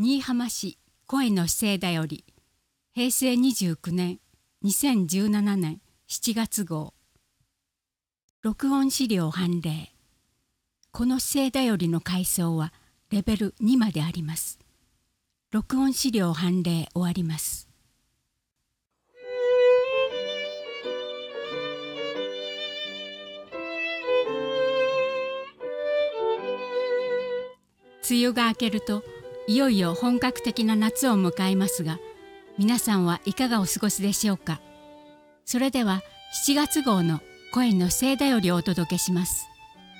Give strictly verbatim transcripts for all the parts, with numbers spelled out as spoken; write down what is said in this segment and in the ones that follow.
新居浜市声の姿勢だよりへいせいにじゅうきゅうねんにせんじゅうななねんしちがつ号録音資料判例。この姿勢だよりの階層はレベルにまであります。録音資料判例終わります。梅雨が明けるといよいよ本格的な夏を迎えますが、皆さんはいかがお過ごしでしょうか。それではしちがつ号の声の姿勢だよりをお届けします。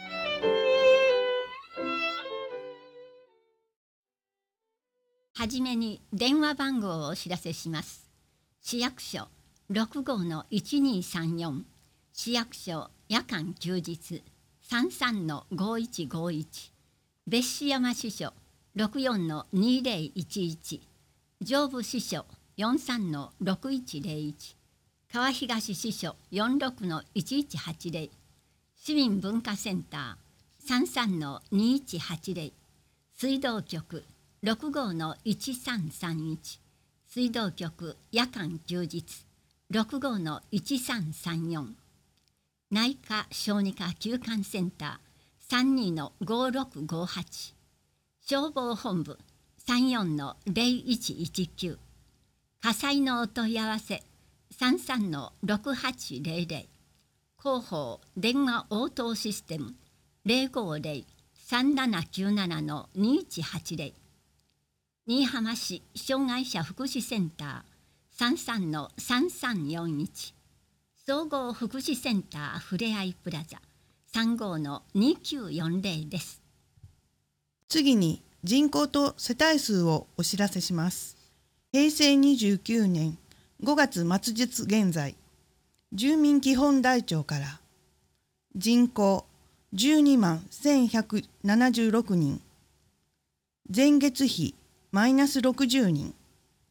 はじめに電話番号をお知らせします。市役所ろくごうのいちにさんよん、市役所夜間休日 さんさんのごいちごいち、別市山支所 ろくよんのにぜろいちいち、上部支所 よんさんのろくいちぜろいち、川東支所 よんろくのいちいちはちぜろ、市民文化センター さんさんのにいちはちぜろ、水道局ろくごうのいちさんさんいち、水道局夜間休日ろくごうのいちさんさんよん、内科小児科急患センター さんにのごろくごはち、消防本部 さんよんのぜろいちいちきゅう、火災のお問い合わせ さんさんのろくはちぜろぜろ、広報電話応答システム ぜろごぜろ さんななきゅうななのにいちはちぜろ、新居浜市障害者福祉センター さんさんのさんさんよんいち、総合福祉センターふれあいプラザ さんごうのにきゅうよんぜろです。 次に人口と世帯数をお知らせします。へいせいにじゅうきゅうねんごがつ末日現在、住民基本台帳から人口じゅうにまんせんひゃくななじゅうろくにん、前月比マイナスろくじゅうにん、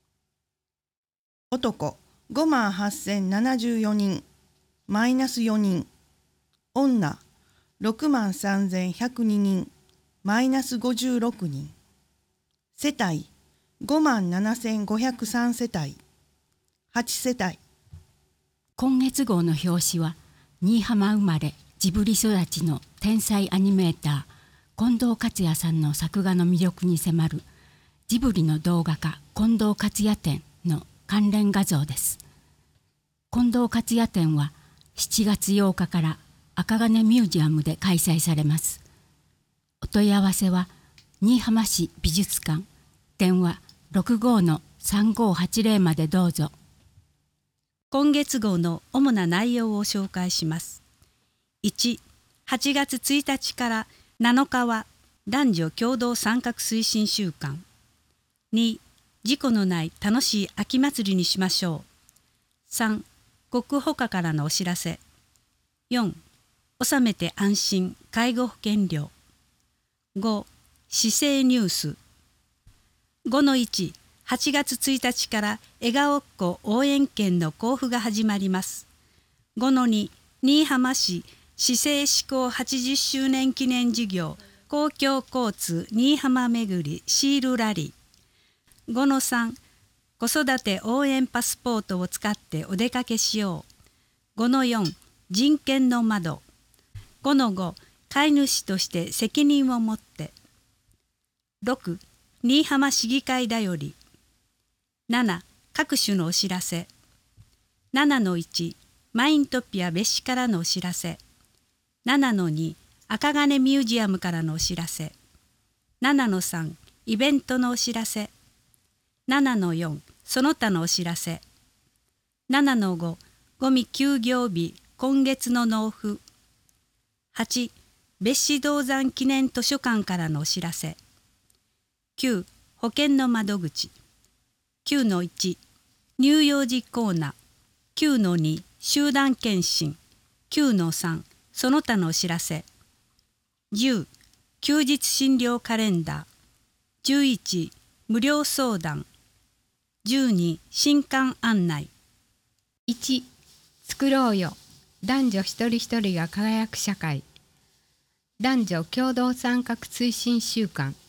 男ごまんはっせんななじゅうよにん、マイナスよにん、女ろくまんさんぜんひゃくににん、マイナスごじゅうろくにん、世帯ごまんななせんごひゃくさん世帯、はち世帯。 今月号の表紙は新居浜生まれジブリ育ちの天才アニメーター近藤克也さんの作画の魅力に迫るジブリの動画家近藤克也展の関連画像です。近藤克也展はしちがつようかから赤金ミュージアムで開催されます。お問い合わせは新居浜市美術館電話 ろくごうのさんごうはちぜろ までどうぞ。 今月号の主な内容を紹介します。いち、はちがつついたちからなのかは男女共同参画推進週間。に、事故のない楽しい秋祭りにしましょう。さん、国保課からのお知らせ。よん、納めて安心介護保険料。ご、市政ニュース。ごのいち、はちがつついたちから笑顔っ子応援券の交付が始まります。ごのに、新居浜市市政施行はちじゅっしゅうねん記念事業公共交通新居浜めぐりシールラリー。ごのさん、子育て応援パスポートを使ってお出かけしよう。ごのよん、人権の窓。ごのご、飼い主として責任を持って。ろく、新居浜市議会だより。なな、各種のお知らせ。ななのいち、マイントピア別紙からのお知らせ。ななのに、赤金ミュージアムからのお知らせ。ななのさん、イベントのお知らせ。ななのよん、その他のお知らせ。ななのご、ゴミ休業日今月の納付。はち、別紙銅山記念図書館からのお知らせ。きゅう、保険の窓口。きゅうのいち、乳幼児コーナー。きゅうのに、集団検診。きゅうのさん、その他のお知らせ。じゅう、休日診療カレンダー。じゅういち、無料相談。じゅうに、新刊案内。 いち、作ろうよ男女一人一人が輝く社会。男女共同参画推進週間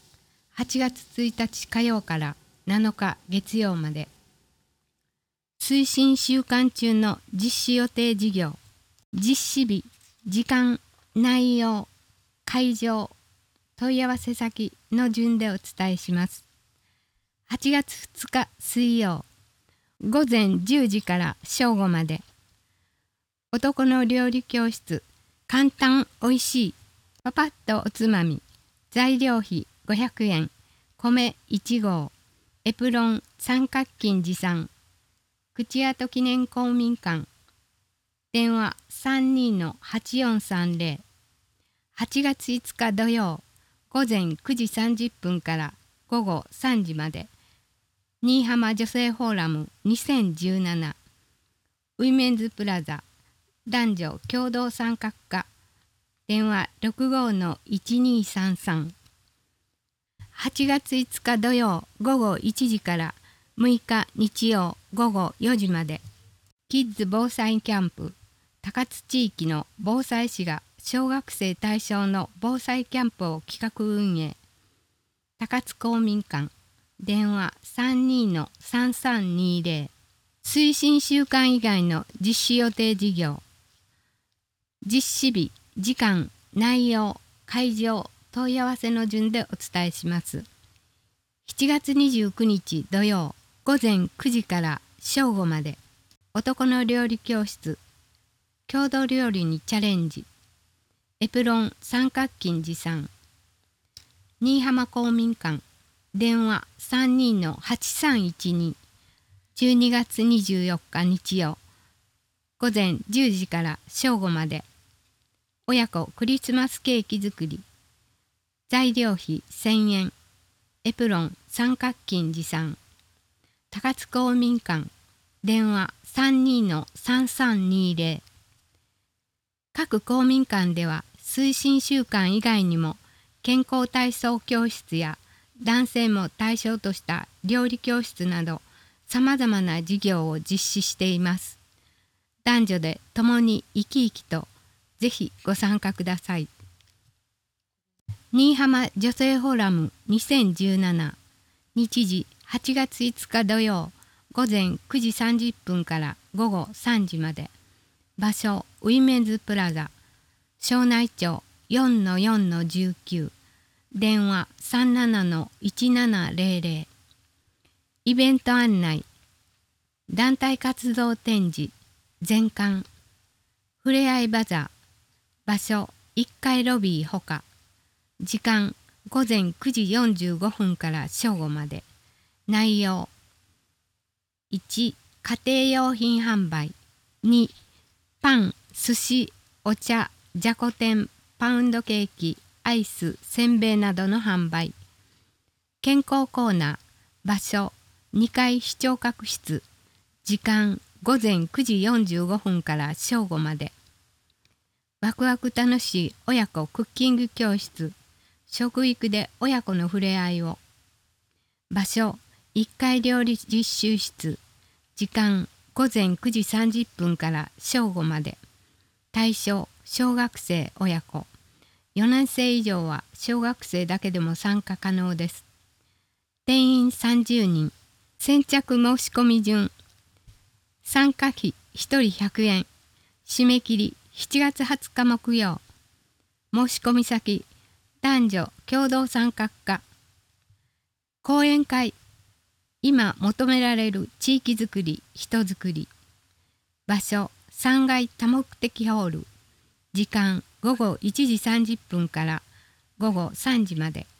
はちがつついたち火曜からなのか月曜まで。推進週間中の実施予定事業、実施日、時間、内容、会場、問い合わせ先の順でお伝えします。はちがつふつか水曜、ごぜんじゅうじから正午まで。男の料理教室、簡単おいしい、パパッとおつまみ、材料費ごひゃくえん、米いちごう、エプロン三角巾持参、口跡記念公民館、電話 さんにーのはちよんさんぜろ。はちがついつか土曜、ごぜんくじさんじゅっぷんからごごさんじまで。新居浜女性フォーラムにせんじゅうなな、ウィメンズプラザ、男女共同参画課、電話 ろくごーのいちにーさんさん。はちがついつか土曜ごごいちじからむいか日曜ごごよじまで。キッズ防災キャンプ、高津地域の防災士が小学生対象の防災キャンプを企画運営。高津公民館、電話 さんにーのさんさんにーぜろ。推進週間以外の実施予定事業、実施日、時間、内容、会場、問い合わせの順でお伝えします。しちがつにじゅうくにち土曜、ごぜんくじから正午まで。男の料理教室、郷土料理にチャレンジ、エプロン三角巾持参。新居浜公民館、電話 さんにーのはちさんいちに。じゅうにがつにじゅうよっか日曜、ごぜんじゅうじから正午まで。親子クリスマスケーキ作り、材料費せんえん、エプロン三角巾持参。高津公民館、電話 さんにーのさんさんにーぜろ。各公民館では推進週間以外にも健康体操教室や男性も対象とした料理教室などさまざまな事業を実施しています。男女で共に生き生きとぜひご参加ください。新居浜女性フォーラムにせんじゅうなな、日時はちがついつか土曜、ごぜんくじさんじゅっぷんからごごさんじまで。場所ウィメンズプラザ、庄内町 よんのよんのじゅうきゅう、電話 さんななのいちななぜろぜろ。イベント案内、団体活動展示、全館、ふれあいバザー、場所いっかいロビーほか、時間ごぜんくじよんじゅうごふんから正午まで。内容いち、家庭用品販売、に、パン、寿司、お茶、じゃこ天、パウンドケーキ、アイス、せんべいなどの販売。健康コーナー、場所にかい視聴覚室、時間ごぜんくじよんじゅうごふんから正午まで。ワクワク楽しい親子クッキング教室、食育で親子の触れ合いを。場所いっかい料理実習室、時間ごぜんくじさんじゅっぷんから正午まで。対象小学生親子、よねんせい以上は小学生だけでも参加可能です。定員さんじゅうにん、先着申し込み順、参加費ひとりひゃくえん、締め切りしちがつはつか木曜。申し込み先、男女共同参画課。講演会、今求められる地域づくり、人づくり。場所さんがい多目的ホール、時間ごごいちじさんじゅっぷんからごごさんじまで。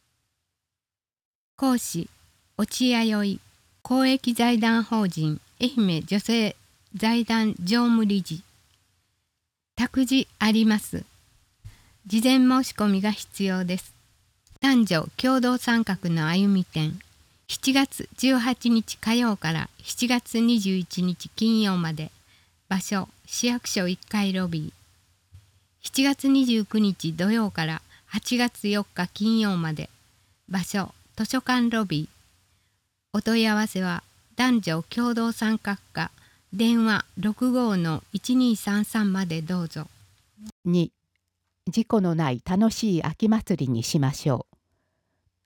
講師落合宵公益財団法人愛媛女性財団常務理事。託児あります。事前申し込みが必要です。男女共同参画の歩み展、しちがつじゅうはちにち火曜からしちがつにじゅういちにち金曜まで。場所市役所いっかいロビー。しちがつにじゅうくにち土曜からはちがつよっか金曜まで。場所図書館ロビー。お問い合わせは男女共同参画課、電話 ろくごーのいちにーさんさん までどうぞ。 に、事故のない楽しい秋祭りにしましょう。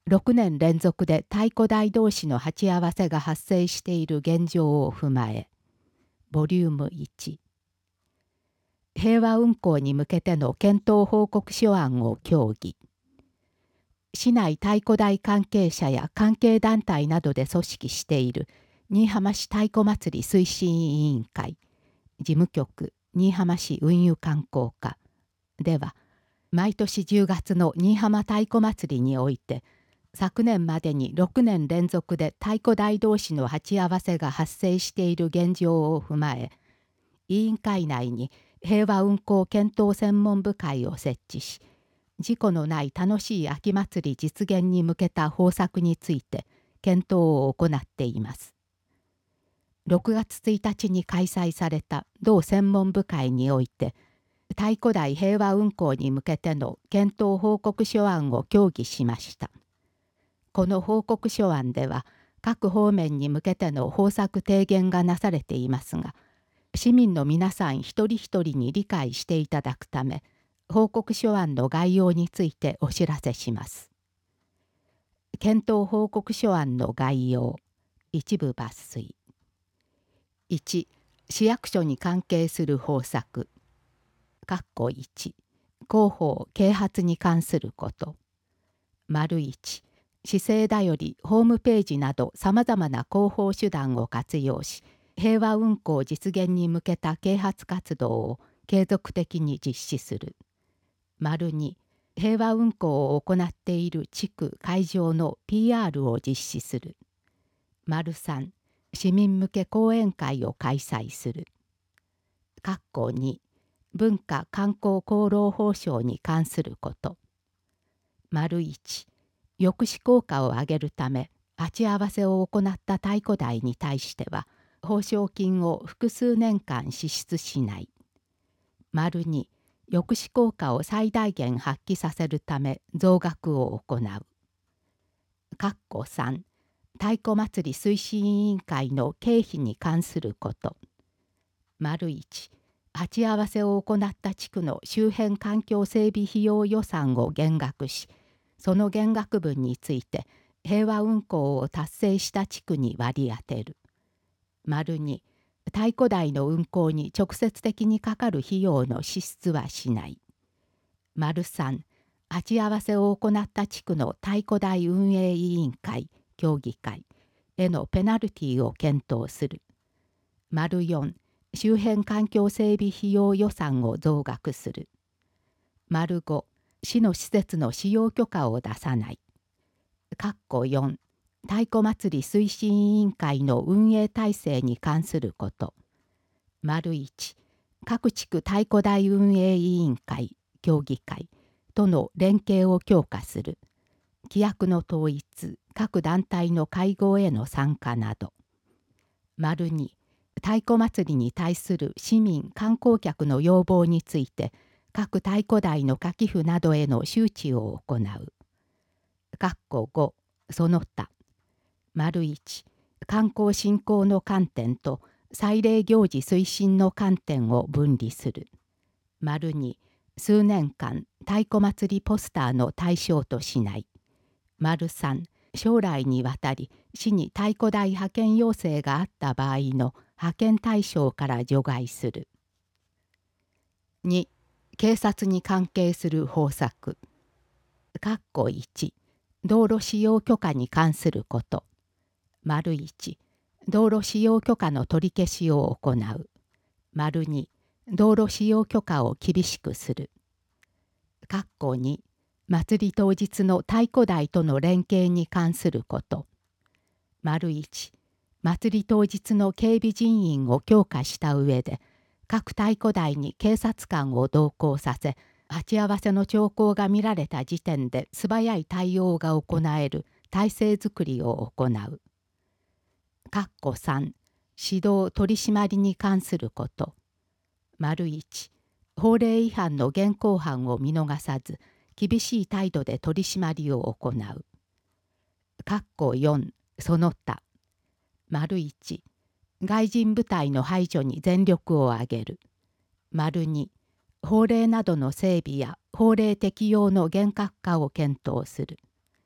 ろくねん連続で太鼓台同士の鉢合わせが発生している現状を踏まえ、ボリュームいち、平和運行に向けての検討報告書案を協議。市内太鼓台関係者や関係団体などで組織している新居浜市太鼓祭り推進委員会、事務局新居浜市運輸観光課では、毎年じゅうがつの新居浜太鼓祭りにおいて、昨年までにろくねん連続で太鼓台同士の鉢合わせが発生している現状を踏まえ、委員会内に平和運行検討専門部会を設置し、事故のない楽しい秋祭り実現に向けた方策について検討を行っています。ろくがつついたちに開催された同専門部会において、太鼓台平和運行に向けての検討報告書案を協議しました。この報告書案では、各方面に向けての方策提言がなされていますが、市民の皆さん一人一人に理解していただくため、報告書案の概要についてお知らせします。検討報告書案の概要、一部抜粋。いち、市役所に関係する方策。括弧いち、広報・啓発に関すること。丸いち、市政だよりホームページなどさまざまな広報手段を活用し、平和運行実現に向けた啓発活動を継続的に実施する。丸に、平和運行を行っている地区会場の ピーアール を実施する。丸さん、市民向け講演会を開催する。括弧に、文化観光功労褒章に関すること。丸いち、抑止効果を上げるため鉢合わせを行った太鼓台に対しては報奨金を複数年間支出しない。丸に、抑止効果を最大限発揮させるため増額を行う。括弧さん、太鼓祭り推進委員会の経費に関すること。丸いち、鉢合わせを行った地区の周辺環境整備費用予算を減額し、その減額分について平和運行を達成した地区に割り当てる。丸に、太鼓台の運行に直接的にかかる費用の支出はしない。丸さん、鉢合わせを行った地区の太鼓台運営委員会、協議会へのペナルティを検討する。丸よん、周辺環境整備費用予算を増額する。丸ご、市の施設の使用許可を出さない。括弧よん、太鼓祭り推進委員会の運営体制に関すること。丸いち、各地区太鼓台運営委員会、協議会との連携を強化する。規約の統一、各団体の会合への参加など。丸に、太鼓祭りに対する市民・観光客の要望について、各太鼓台の下記府などへの周知を行う。括弧ご、その他。丸いち、観光振興の観点と祭礼行事推進の観点を分離する。丸に、数年間太鼓祭りポスターの対象としない。丸さん、将来にわたり市に太鼓台派遣要請があった場合の派遣対象から除外する。に、警察に関係する方策。括弧いち、道路使用許可に関すること。丸いち、道路使用許可の取り消しを行う。丸に、道路使用許可を厳しくする。括弧に、祭り当日の太鼓台との連携に関すること。丸いち、祭り当日の警備人員を強化した上で、各太鼓台に警察官を同行させ、鉢合わせの兆候が見られた時点で素早い対応が行える体制づくりを行う。括弧さん、指導取締りに関すること。丸いち、法令違反の現行犯を見逃さず、厳しい態度で取り締まりを行う。括弧よん、その他。丸いち、外人部隊の排除に全力を挙げる。丸に、法令などの整備や法令適用の厳格化を検討する。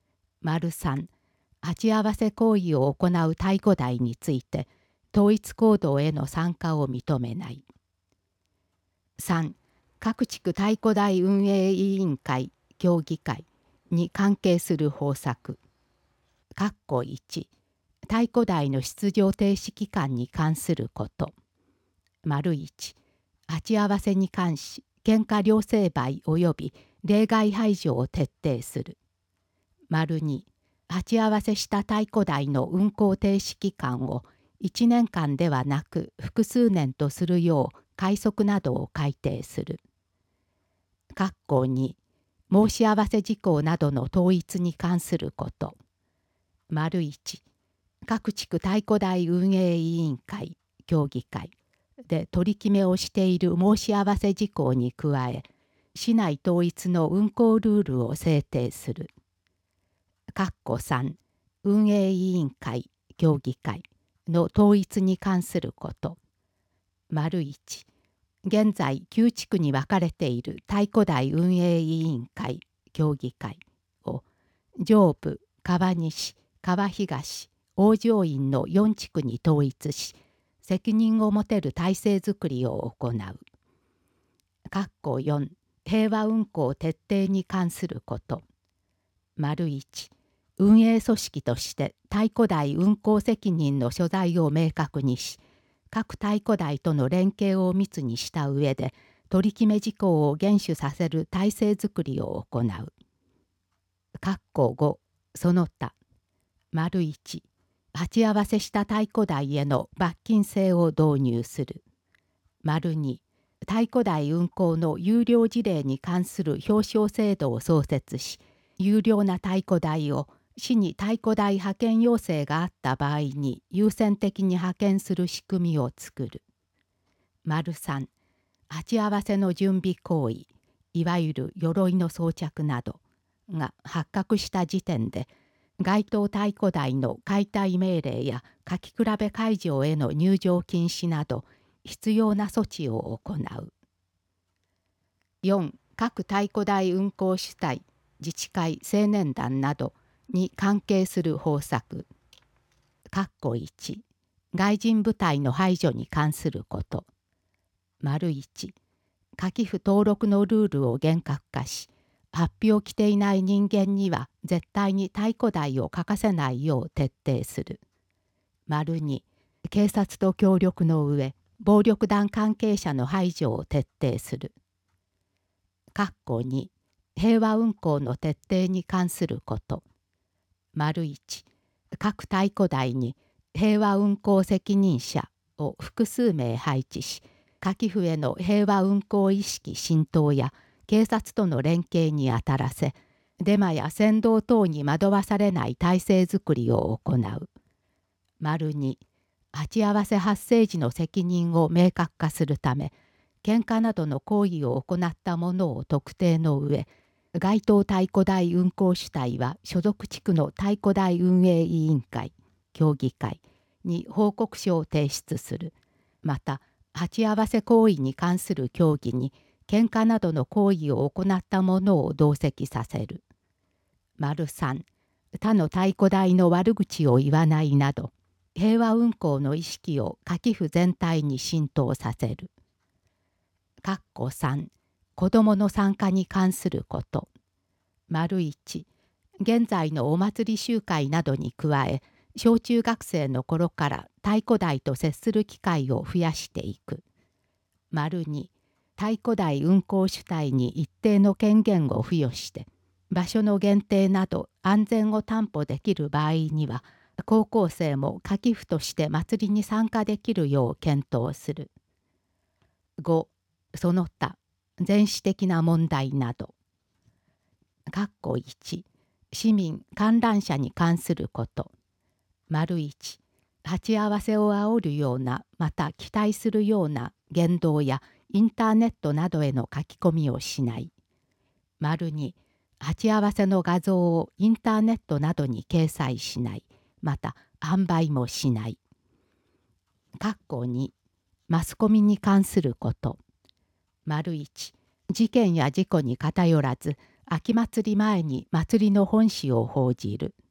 丸さん、鉢合わせ行為を行う太鼓台について統一行動への参加を認めない。さん、各地区太鼓台運営委員会協議会に関係する方策。括弧いち、太鼓台の出場停止期間に関すること。丸いち、鉢合わせに関し喧嘩両成敗及び例外排除を徹底する。丸に、鉢合わせした太鼓台の運行停止期間をいちねんかんではなく複数年とするよう快則などを改定する。括弧に、申し合わせ事項などの統一に関すること。丸いち、各地区太鼓台運営委員会協議会で取り決めをしている申し合わせ事項に加え、市内統一の運行ルールを制定する。括弧さん、運営委員会協議会の統一に関すること。丸いち、現在きゅう地区に分かれている太鼓台運営委員会協議会を上部、川西、川東、大乗院のよん地区に統一し、責任を持てる体制づくりを行う。括弧よん、平和運行徹底に関すること。丸いち、運営組織として太鼓台運行責任の所在を明確にし、各太鼓台との連携を密にした上で取り決め事項を厳守させる体制づくりを行う。括弧ご、その他。丸いち、鉢合わせした太鼓台への罰金制を導入する。丸に、太鼓台運行の優良事例に関する表彰制度を創設し、優良な太鼓台を市に太鼓台派遣要請があった場合に優先的に派遣する仕組みを作る。丸さん、鉢合わせの準備行為、いわゆる鎧の装着などが発覚した時点で、該当太鼓台の解体命令や書き比べ会場への入場禁止など必要な措置を行う。よん、各太鼓台運行主体、自治会、青年団などに関係する方策。括弧いち、外人部隊の排除に関すること。丸いち、下記府登録のルールを厳格化し、発表着ていない人間には絶対に太鼓台を欠かせないよう徹底する。丸に、警察と協力の上、暴力団関係者の排除を徹底する。括弧に、平和運行の徹底に関すること。丸いち、各太鼓台に平和運行責任者を複数名配置し、下記府への平和運行意識浸透や警察との連携に当たらせ、デマや扇動等に惑わされない体制づくりを行う。丸に、鉢合わせ発生時の責任を明確化するため、喧嘩などの行為を行った者を特定の上、該当太鼓台運行主体は所属地区の太鼓台運営委員会、協議会に報告書を提出する。また、鉢合わせ行為に関する協議に、喧嘩などの行為を行った者を同席させる。丸さん、他の太鼓台の悪口を言わないなど、平和運行の意識を下記府全体に浸透させる。括弧さん、子どもの参加に関すること。丸いち、現在のお祭り集会などに加え、小中学生の頃から太鼓台と接する機会を増やしていく。丸に、太鼓台運行主体に一定の権限を付与して、場所の限定など安全を担保できる場合には、高校生も下記府として祭りに参加できるよう検討する。ご、その他、全史的な問題など。括弧いち、市民・観覧者に関すること。丸いち、鉢合わせを煽るような、また期待するような言動やインターネットなどへの書き込みをしない。丸に、鉢合わせの画像をインターネットなどに掲載しない。また販売もしない。括弧に、マスコミに関すること。丸いち、事件や事故に偏らず、秋祭り前に祭りの本誌を報じる。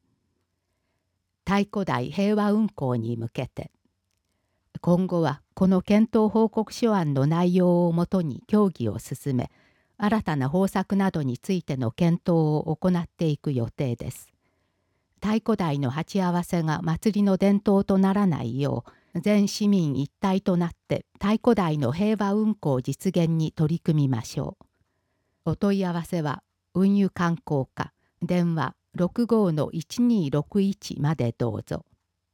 太古代平和運行に向けて、今後はこの検討報告書案の内容をもとに協議を進め、新たな方策などについての検討を行っていく予定です。太古代の鉢合わせが祭りの伝統とならないよう、全市民一体となって太古代の平和運行実現に取り組みましょう。お問い合わせは運輸観光課電話 ろくごーのいちにーろくいち までどうぞ。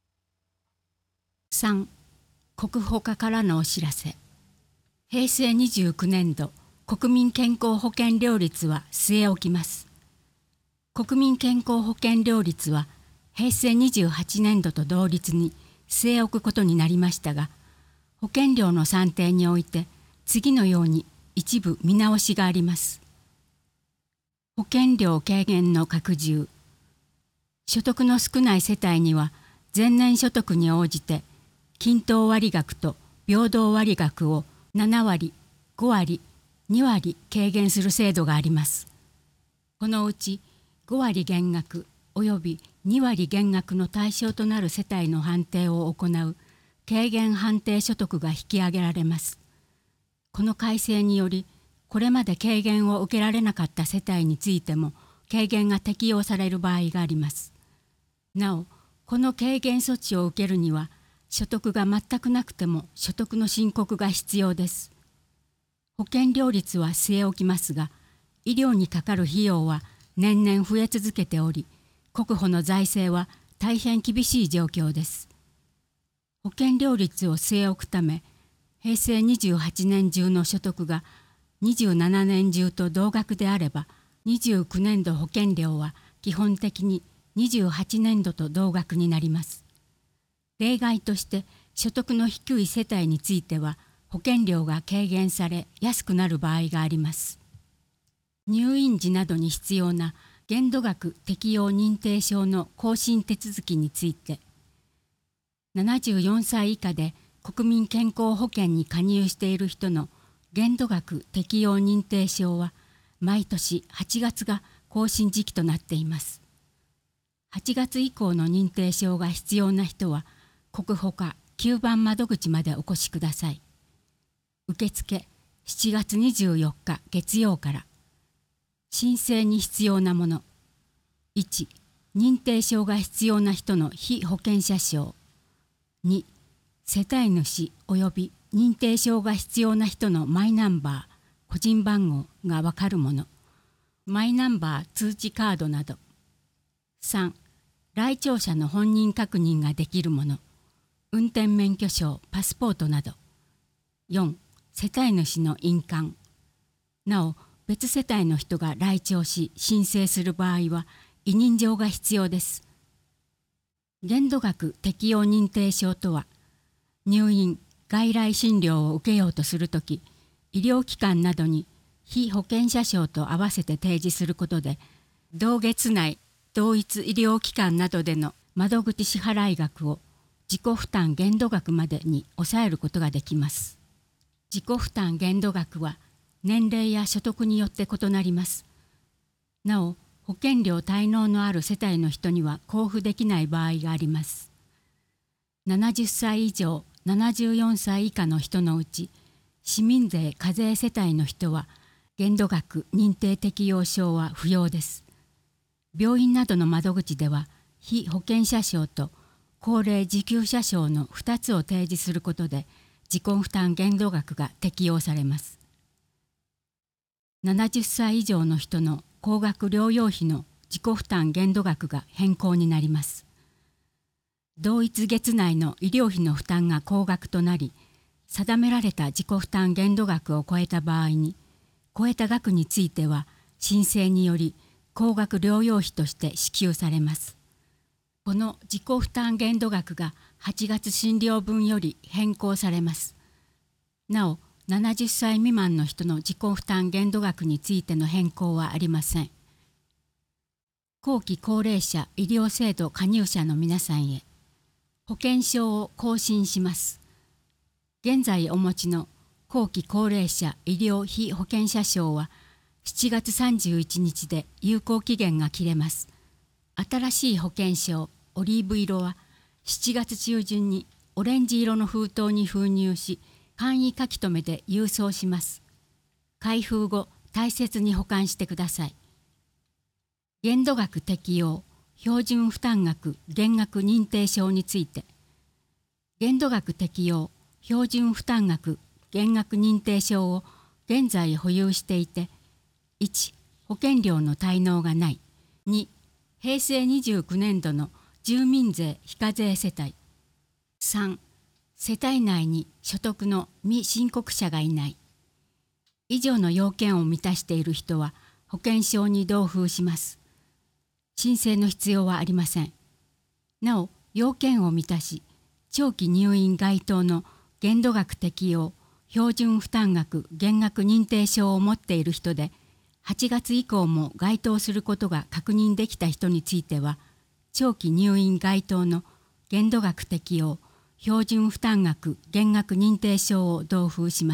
さん. 国保課からのお知らせ。へいせいにじゅうきゅうねんど国民健康保険料率は据え置きます。国民健康保険料率はへいせいにじゅうはちねんどと同率に据え置くことになりましたが、保険料の算定において次のように一部見直しがあります。保険料軽減の拡充。所得の少ない世帯には前年所得に応じて均等割額と平等割額をななわり、ごわり、にわり軽減する制度があります。このうちごわり減額およびにわり減額の対象となる世帯の判定を行う軽減判定所得が引き上げられます。この改正により、これまで軽減を受けられなかった世帯についても軽減が適用される場合があります。なお、この軽減措置を受けるには、所得が全くなくても所得の申告が必要です。保険料率は据え置きますが、医療にかかる費用は年々増え続けており、国保の財政は大変厳しい状況です。保険料率を据え置くため、へいせいにじゅうはちねん中の所得がにじゅうななねん中と同額であれば、にじゅうきゅうねんど保険料は基本的ににじゅうはちねんどと同額になります。例外として所得の低い世帯については保険料が軽減され安くなる場合があります。入院時などに必要な限度額適用認定証の更新手続きについて、ななじゅうよんさい以下で国民健康保険に加入している人の限度額適用認定証は毎年はちがつが更新時期となっています。はちがつ以降の認定証が必要な人は国保課きゅうばん窓口までお越しください。受付しちがつにじゅうよっか月曜から。申請に必要なもの。いち. 認定証が必要な人の被保険者証。に. 世帯主及び認定証が必要な人のマイナンバー、個人番号がわかるもの。マイナンバー通知カードなど。さん. 来庁者の本人確認ができるもの。運転免許証、パスポートなど。よん. 世帯主の印鑑。なお、別世帯の人が来庁し申請する場合は委任状が必要です。限度額適用認定証とは、入院・外来診療を受けようとするとき、医療機関などに被保険者証と合わせて提示することで、同月内同一医療機関などでの窓口支払い額を自己負担限度額までに抑えることができます。自己負担限度額は年齢や所得によって異なります。なお、保険料滞納のある世帯の人には交付できない場合があります。ななじゅっさい以上、ななじゅうよんさい以下の人のうち、市民税課税世帯の人は限度額認定適用証は不要です。病院などの窓口では被保険者証と高齢受給者証のふたつを提示することで自己負担限度額が適用されます。ななじゅっさい以上の人の高額療養費の自己負担限度額が変更になります。同一月内の医療費の負担が高額となり、定められた自己負担限度額を超えた場合に、超えた額については申請により高額療養費として支給されます。この自己負担限度額がはちがつ診療分より変更されます。なお、ななじゅっさい未満の人の自己負担限度額についての変更はありません。後期高齢者医療制度加入者の皆さんへ、保険証を更新します。現在お持ちの後期高齢者医療被保険者証はしちがつさんじゅういちにちで有効期限が切れます。新しい保険証オリーブ色はしちがつ中旬にオレンジ色の封筒に封入し、簡易書き留めで郵送します。開封後、大切に保管してください。限度額適用、標準負担額減額認定証について、限度額適用、標準負担額減額認定証を現在保有していて、いち、保険料の滞納がない。に、へいせいにじゅうきゅうねんどの住民税非課税世帯。さん、世帯内に所得の未申告者がいない。以上の要件を満たしている人は保険証に同封します。申請の必要はありません。なお、要件を満たし、長期入院該当の限度額適用、標準負担額減額認定証を持っている人で、はちがつ以降も該当することが確認できた人については、長期入院該当の限度額適用、標準負担額減額認定証を同封します。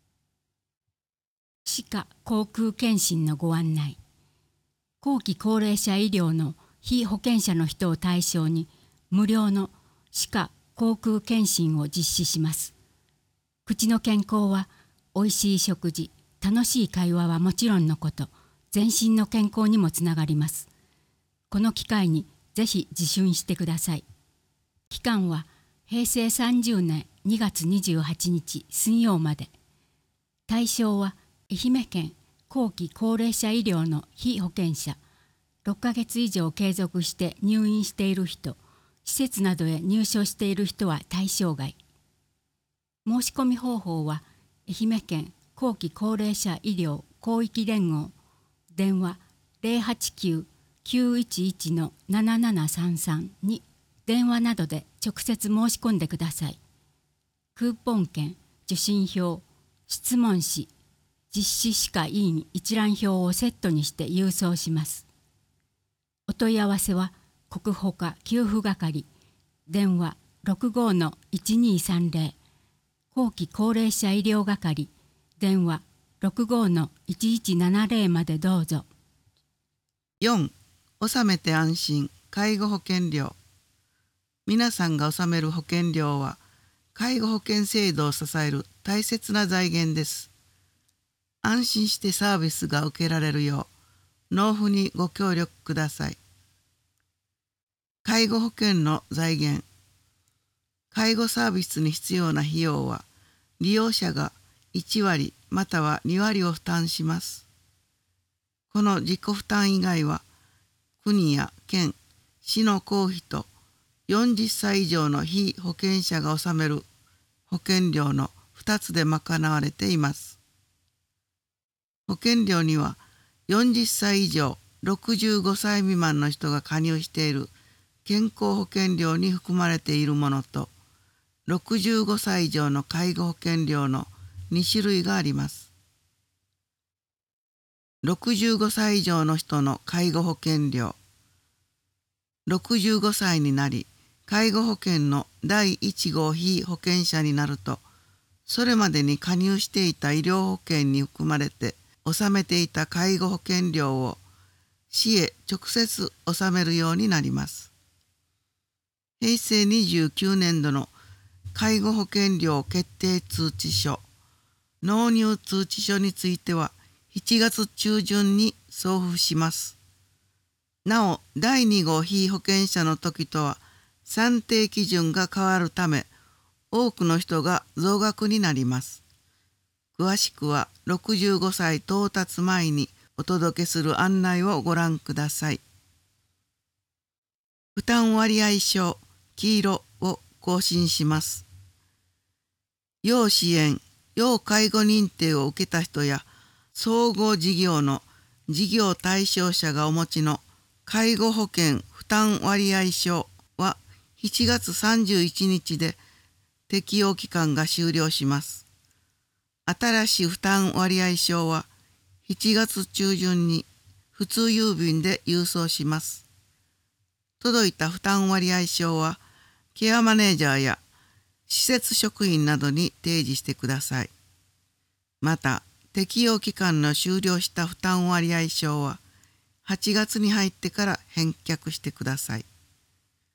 歯科・口腔検診のご案内。後期高齢者医療の被保険者の人を対象に、無料の歯科・口腔検診を実施します。口の健康は、おいしい食事、楽しい会話はもちろんのこと、全身の健康にもつながります。この機会にぜひ受診してください。期間はへいせいさんじゅうねんにがつにじゅうはちにち水曜まで。対象は愛媛県後期高齢者医療の被保険者、ろっかげつ以上継続して入院している人、施設などへ入所している人は対象外。申し込み方法は愛媛県後期高齢者医療広域連合、電話 ゼロはちきゅう きゅういちいち ななななさんさん に電話などで直接申し込んでください。クーポン券、受診票、質問紙、実施歯科医院一覧表をセットにして郵送します。お問い合わせは国保課給付係、電話 ろくごのいちにさんぜろ、後期高齢者医療係、電話 ろくごのいちいちななぜろ までどうぞ。 よん. 納めて安心介護保険料。皆さんが納める保険料は介護保険制度を支える大切な財源です。安心してサービスが受けられるよう納付にご協力ください。介護保険の財源。介護サービスに必要な費用は利用者がいちわりまたはにわりを負担します。この自己負担以外は国や県、市の公費とよんじゅっさい以上の被保険者が納める保険料のふたつで賄われています。保険料にはよんじゅっさい以上ろくじゅうごさい未満の人が加入している健康保険料に含まれているものと、ろくじゅうごさい以上の介護保険料のにしゅるいがあります。ろくじゅうごさい以上の人の介護保険料。ろくじゅうごさいになり、介護保険のだいいちごう被保険者になると、それまでに加入していた医療保険に含まれて納めていた介護保険料を市へ直接納めるようになります。へいせいにじゅうきゅうねんどの介護保険料決定通知書、納入通知書についてはしちがつちゅうじゅんに送付します。なお、だいにごう被保険者の時とは算定基準が変わるため、多くの人が増額になります。詳しくはろくじゅうごさい到達前にお届けする案内をご覧ください。負担割合証黄色を更新します。要支援、要介護認定を受けた人や総合事業の事業対象者がお持ちの介護保険負担割合証はしちがつさんじゅういちにちで適用期間が終了します。新しい負担割合証はしちがつちゅうじゅんに普通郵便で郵送します。届いた負担割合証はケアマネージャーや施設職員などに提示してください。また、適用期間の終了した負担割合証ははちがつに入ってから返却してください。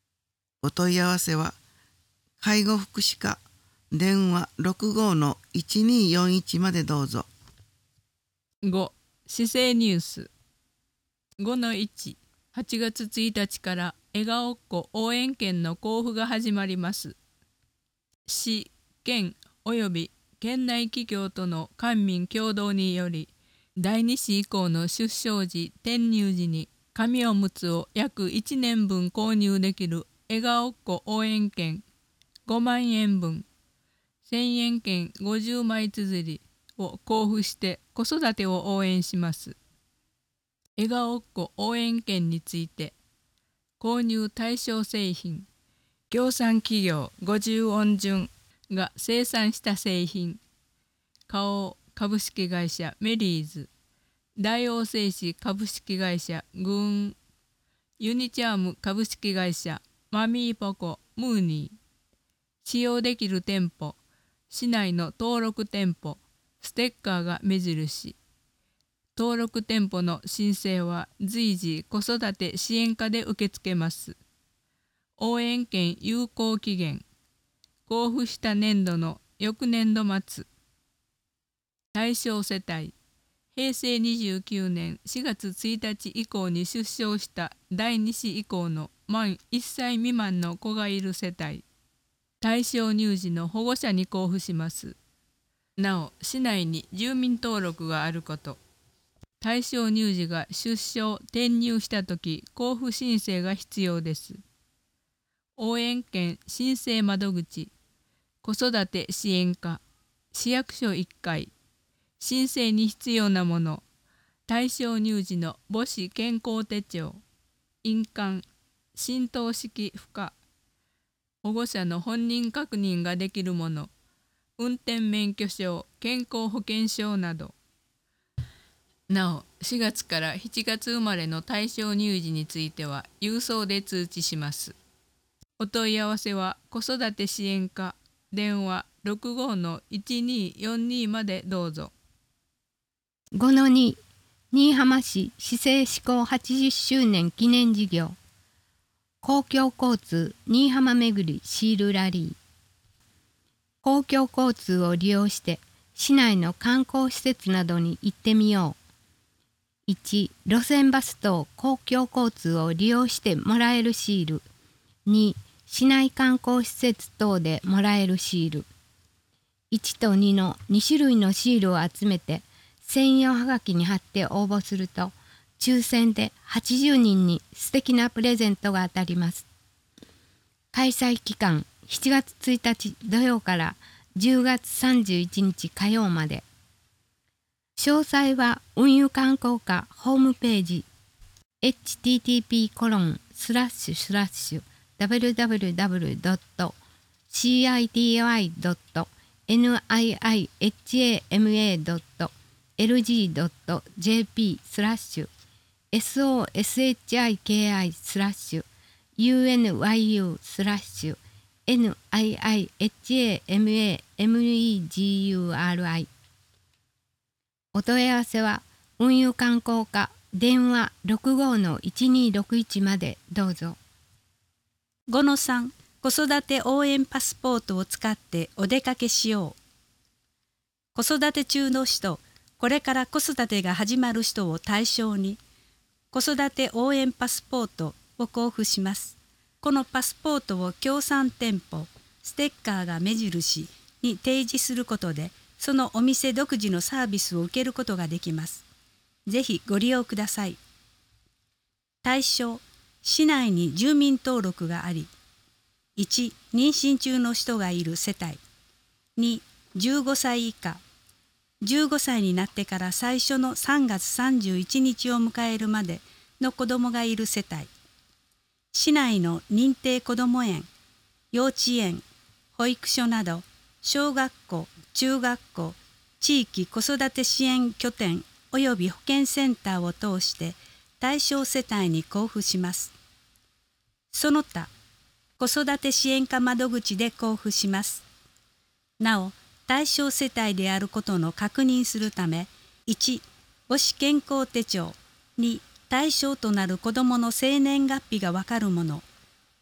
お問い合わせは介護福祉課電話 ろくごのいちにーよんいち までどうぞ。 ご. 市政ニュース ごのいち はちがつついたちから笑顔っ子応援券の交付が始まります。市、県および県内企業との官民共同によりだいに子以降の出生時・転入時に紙おむつを約いちねんぶん購入できる笑顔っ子応援券ごまんえんぶん、せんえん券ごじゅうまい綴りを交付して子育てを応援します。笑顔っ子応援券について、購入対象製品、協賛企業ごじゅうおん順が生産した製品、花王株式会社メリーズ、大王製紙株式会社グーン、ユニチャーム株式会社マミーポコムーニー、使用できる店舗、市内の登録店舗、ステッカーが目印。登録店舗の申請は随時子育て支援課で受け付けます。応援券有効期限、交付した年度の翌年度末。対象世帯、へいせいにじゅうきゅうねんしがつついたち以降に出生しただいに子以降の満いっさい未満の子がいる世帯。対象乳児の保護者に交付します。なお、市内に住民登録があること。対象乳児が出生・転入したとき、交付申請が必要です。応援券申請窓口、子育て支援課、市役所いっかい、申請に必要なもの、対象乳児の母子健康手帳、印鑑、浸透式付加、保護者の本人確認ができるもの、運転免許証、健康保険証など。なお、しがつからしちがつ生まれの対象乳児については郵送で通知します。お問い合わせは子育て支援課電話 ろくごのいちにーよんに までどうぞ。 ごのに、新居浜市市政施行はちじゅっしゅうねん記念事業、公共交通新居浜めぐりシールラリー。公共交通を利用して市内の観光施設などに行ってみよう。いち. 路線バス等公共交通を利用してもらえるシール。に. 市内観光施設等でもらえるシール。いちとにのに種類のシールを集めて専用はがきに貼って応募すると、抽選ではちじゅうにんに素敵なプレゼントが当たります。開催期間しちがつついたち土曜からじゅうがつさんじゅういちにち火曜まで。詳細は運輸観光課ホームページ エイチティーティーピーコロンスラッシュスラッシュダブリューダブリューダブリュードットシーアイティーワイドットエヌアイアイエイチエーエムエードットエルジードットジェーピースラッシュエスオーエスエイチアイケーアイスラッシュユーエヌワイユースラッシュエヌアイアイエイチエーエムエーエムイージーユーアールアイ。お問い合わせは運輸観光課電話 ろくごのいちにーろくいち までどうぞ。 ごのさん、子育て応援パスポートを使ってお出かけしよう。子育て中の人、これから子育てが始まる人を対象に子育て応援パスポートを交付します。このパスポートを協賛店舗、ステッカーが目印に提示することで、そのお店独自のサービスを受けることができます。ぜひご利用ください。対象、市内に住民登録があり、いち. 妊娠中の人がいる世帯、に. じゅうごさい以下、じゅうごさいになってから最初のさんがつさんじゅういちにちを迎えるまでの子どもがいる世帯、市内の認定こども園、幼稚園、保育所など小学校、中学校、地域子育て支援拠点および保健センターを通して対象世帯に交付します。その他、子育て支援課窓口で交付します。なお、対象世帯であることの確認するため、いち. 母子健康手帳、に. 対象となる子どもの生年月日がわかるもの、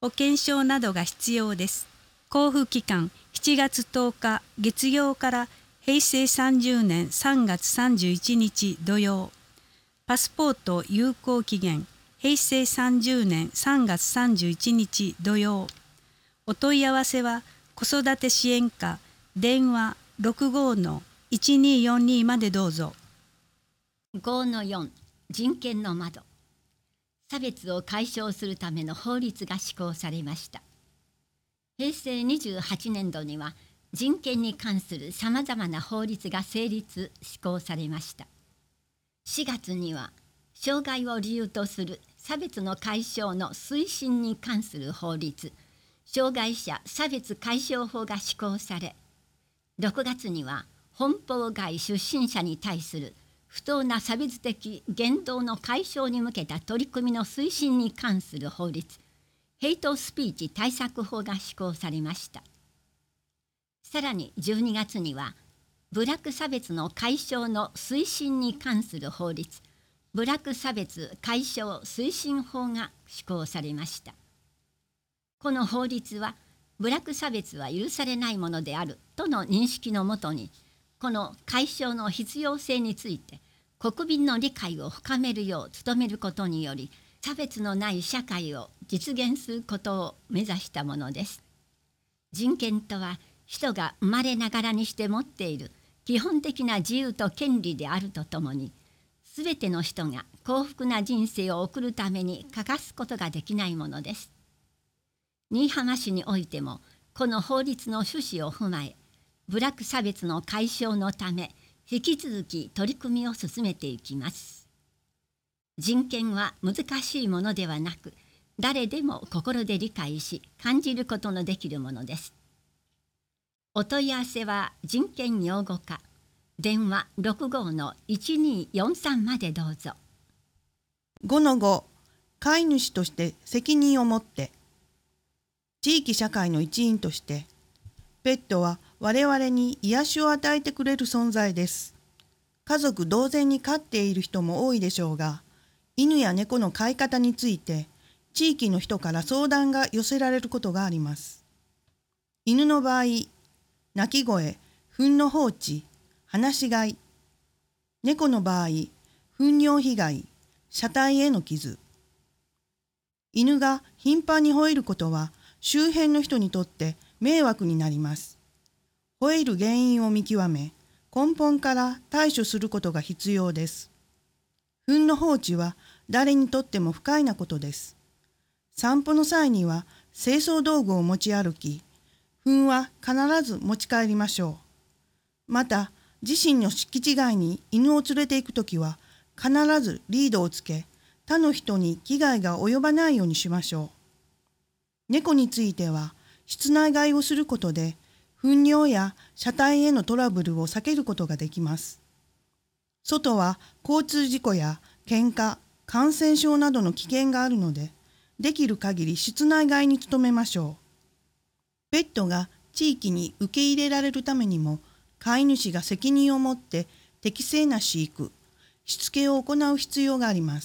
保険証などが必要です。交付期間しちがつとおか月曜からへいせいさんじゅうねんさんがつさんじゅういちにち土曜。パスポート有効期限へいせいさんじゅうねんさんがつさんじゅういちにち土曜。お問い合わせは子育て支援課電話 ろくごのいちにーよんに までどうぞ。 ごのよん人権の窓。差別を解消するための法律が施行されました。へいせいにじゅうはちねんどには人権に関するさまざまな法律が成立施行されました。しがつには障害を理由とする差別の解消の推進に関する法律、障害者差別解消法が施行され、ろくがつには本邦外出身者に対する不当な差別的言動の解消に向けた取り組みの推進に関する法律、ヘイトスピーチ対策法が施行されました。さらにじゅうにがつには、部落差別の解消の推進に関する法律、部落差別解消推進法が施行されました。この法律は、部落差別は許されないものであるとの認識のもとに、この解消の必要性について国民の理解を深めるよう努めることにより、差別のない社会を実現することを目指したものです。人権とは、人が生まれながらにして持っている基本的な自由と権利であるとともに、すべての人が幸福な人生を送るために欠かすことができないものです。新居浜市においても、この法律の趣旨を踏まえ、部落差別の解消のため、引き続き取り組みを進めていきます。人権は難しいものではなく、誰でも心で理解し、感じることのできるものです。お問い合わせは人権擁護課、電話 ろくごのいちにーよんさん までどうぞ。 ごのご飼い主として責任を持って。地域社会の一員として、ペットは我々に癒しを与えてくれる存在です。家族同然に飼っている人も多いでしょうが、犬や猫の飼い方について地域の人から相談が寄せられることがあります。犬の場合、鳴き声、糞の放置、放し飼い。猫の場合、糞尿被害、車体への傷。犬が頻繁に吠えることは周辺の人にとって迷惑になります。吠える原因を見極め、根本から対処することが必要です。糞の放置は誰にとっても不快なことです。散歩の際には清掃道具を持ち歩き、糞は必ず持ち帰りましょう。また、自身の敷地外に犬を連れて行くときは、必ずリードをつけ、他の人に危害が及ばないようにしましょう。猫については、室内飼いをすることで、糞尿や車体へのトラブルを避けることができます。外は交通事故や喧嘩、感染症などの危険があるので、できる限り室内飼いに努めましょう。ペットが地域に受け入れられるためにも、飼い主が責任を持って適正な飼育、しつけを行う必要があります。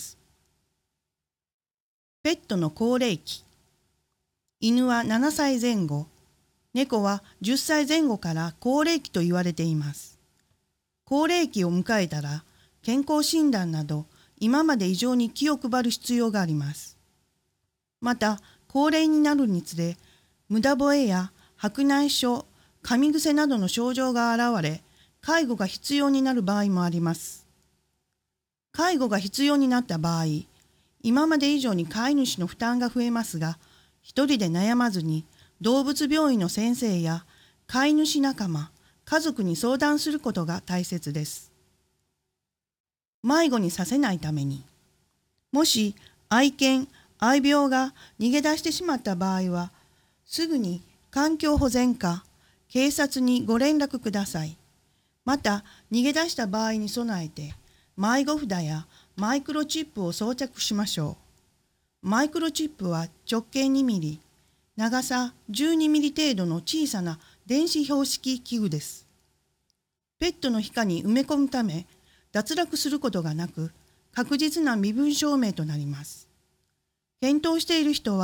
ペットの高齢期。犬はななさいぜん後、猫はじゅっさいぜん後から高齢期と言われています。高齢期を迎えたら、健康診断など今まで以上に気を配る必要があります。また、高齢になるにつれ、無駄吠えや白内障、噛み癖などの症状が現れ、介護が必要になる場合もあります。介護が必要になった場合、今まで以上に飼い主の負担が増えますが、一人で悩まずに動物病院の先生や飼い主仲間、家族に相談することが大切です。迷子にさせないために、もし愛犬、愛病が逃げ出してしまった場合は、すぐに環境保全課、警察にご連絡ください。また、逃げ出した場合に備えて、迷子札やマイクロチップを装着しましょう。マイクロチップは直径にミリ、長さじゅうにミリ程度の小さな電子標識器具です。ペットの皮下に埋め込むため、脱落することがなく、確実な身分証明となります。検討している人は、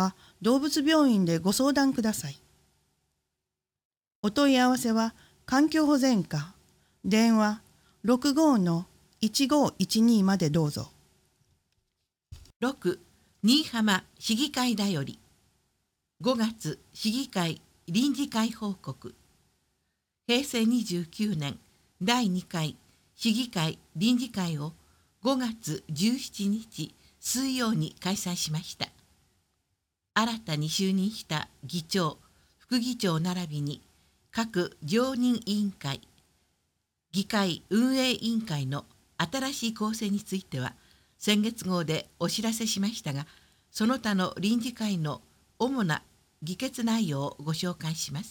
動物病院でご相談ください。お問い合わせは環境保全課電話 ろくごのいちごいちに までどうぞ。 ろく. 新居浜市議会だよりごがつ市議会臨時会報告。へいせいにじゅうきゅうねんだいにかい市議会臨時会をごがつじゅうしちにち水曜に開催しました。新たに就任した議長、副議長並びに各常任委員会、議会運営委員会の新しい構成については先月号でお知らせしましたが、その他の臨時会の主な議決内容をご紹介します。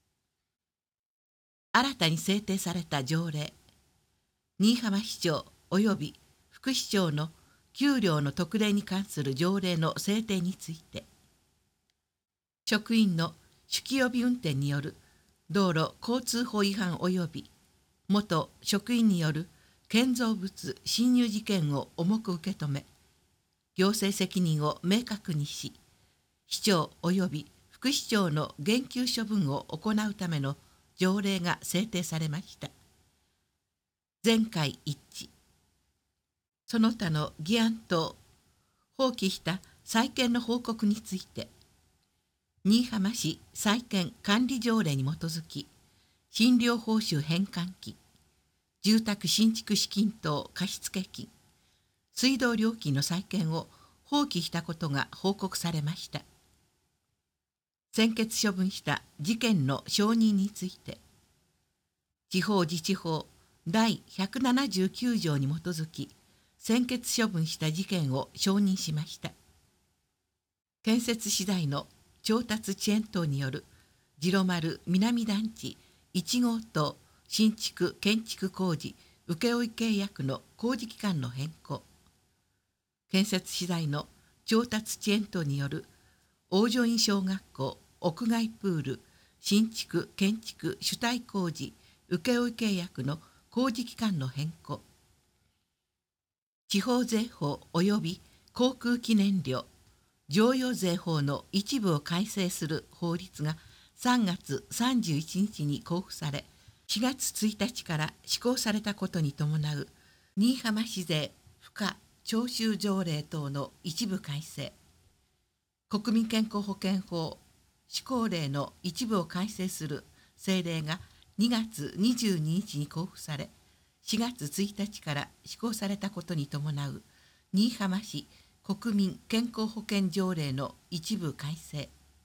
新たに制定された条例、新居浜市長及び副市長の給料の特例に関する条例の制定について、職員の酒気帯び運転による道路交通法違反及び元職員による建造物侵入事件を重く受け止め、行政責任を明確にし、市長及び副市長の減給処分を行うための条例が制定されました。全会一致。その他の議案等、放棄した再建の報告について、新居浜市再建管理条例に基づき、診療報酬返還金、住宅新築資金等貸付金、水道料金の再建を放棄したことが報告されました。専決処分した事件の承認について、地方自治法だいひゃくななじゅうきゅうじょうに基づき、専決処分した事件を承認しました。建設資材の調達遅延等による次郎丸南団地いちごう棟新築建築工事請負契約の工事期間の変更、建設資材の調達遅延等による大女院小学校屋外プール新築建築主体工事請負契約の工事期間の変更、地方税法及び航空記念料譲与税法の一部を改正する法律がさんがつさんじゅういちにちに公布され、しがつついたちから施行されたことに伴う新居浜市税賦課徴収条例等の一部改正、国民健康保険法施行令の一部を改正する政令がにがつにじゅうににちに公布され、しがつついたちから施行されたことに伴う新居浜市国民健康保険条例の一部改正、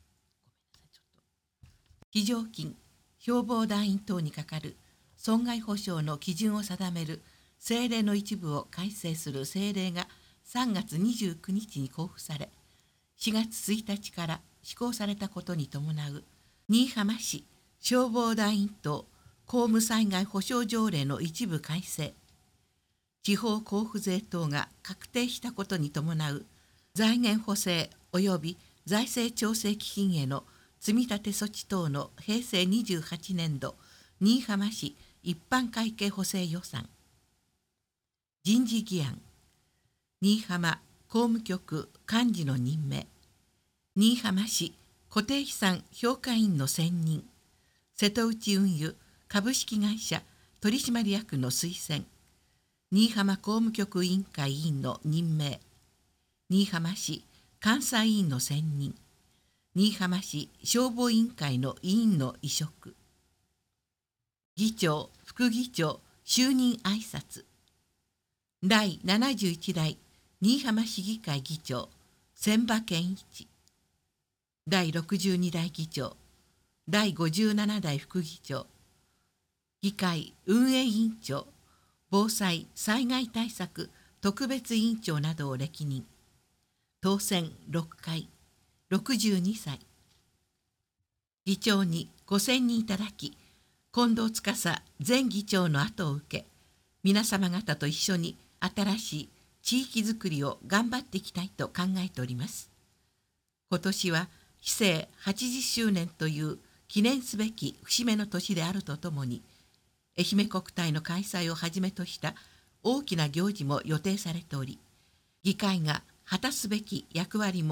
非常勤消防団員等にかかる損害保障の基準を定める政令の一部を改正する政令がさんがつにじゅうくにちに公布され、しがつついたちから施行されたことに伴う新居浜市消防団員等公務災害保障条例の一部改正、地方交付税等が確定したことに伴う財源補正及び財政調整基金への積立措置等のへいせいにじゅうはちねんど新居浜市一般会計補正予算、人事議案、新居浜工務局幹事の任命、新居浜市固定資産評価員の選任、瀬戸内運輸株式会社取締役の推薦、新居浜工務局委員会委員の任命、新居浜市監査委員の選任、新居浜市消防委員会の委員の委嘱、議長副議長就任挨拶、だいななじゅういちだい新居浜市議会議長千葉健一、だいろくじゅうにだい議長だいごじゅうななだい副議長、議会運営委員長防災・災害対策特別委員長などを歴任、当選ろっかい、ろくじゅうにさい。議長にご選任いただき、近藤司前議長の後を受け、皆様方と一緒に新しい地域づくりを頑張っていきたいと考えております。今年は市政はちじゅっしゅうねんという記念すべき節目の年であるとともに、愛媛国体の開催をはじめとした大きな行事も予定されており、議会が果たすべき役割も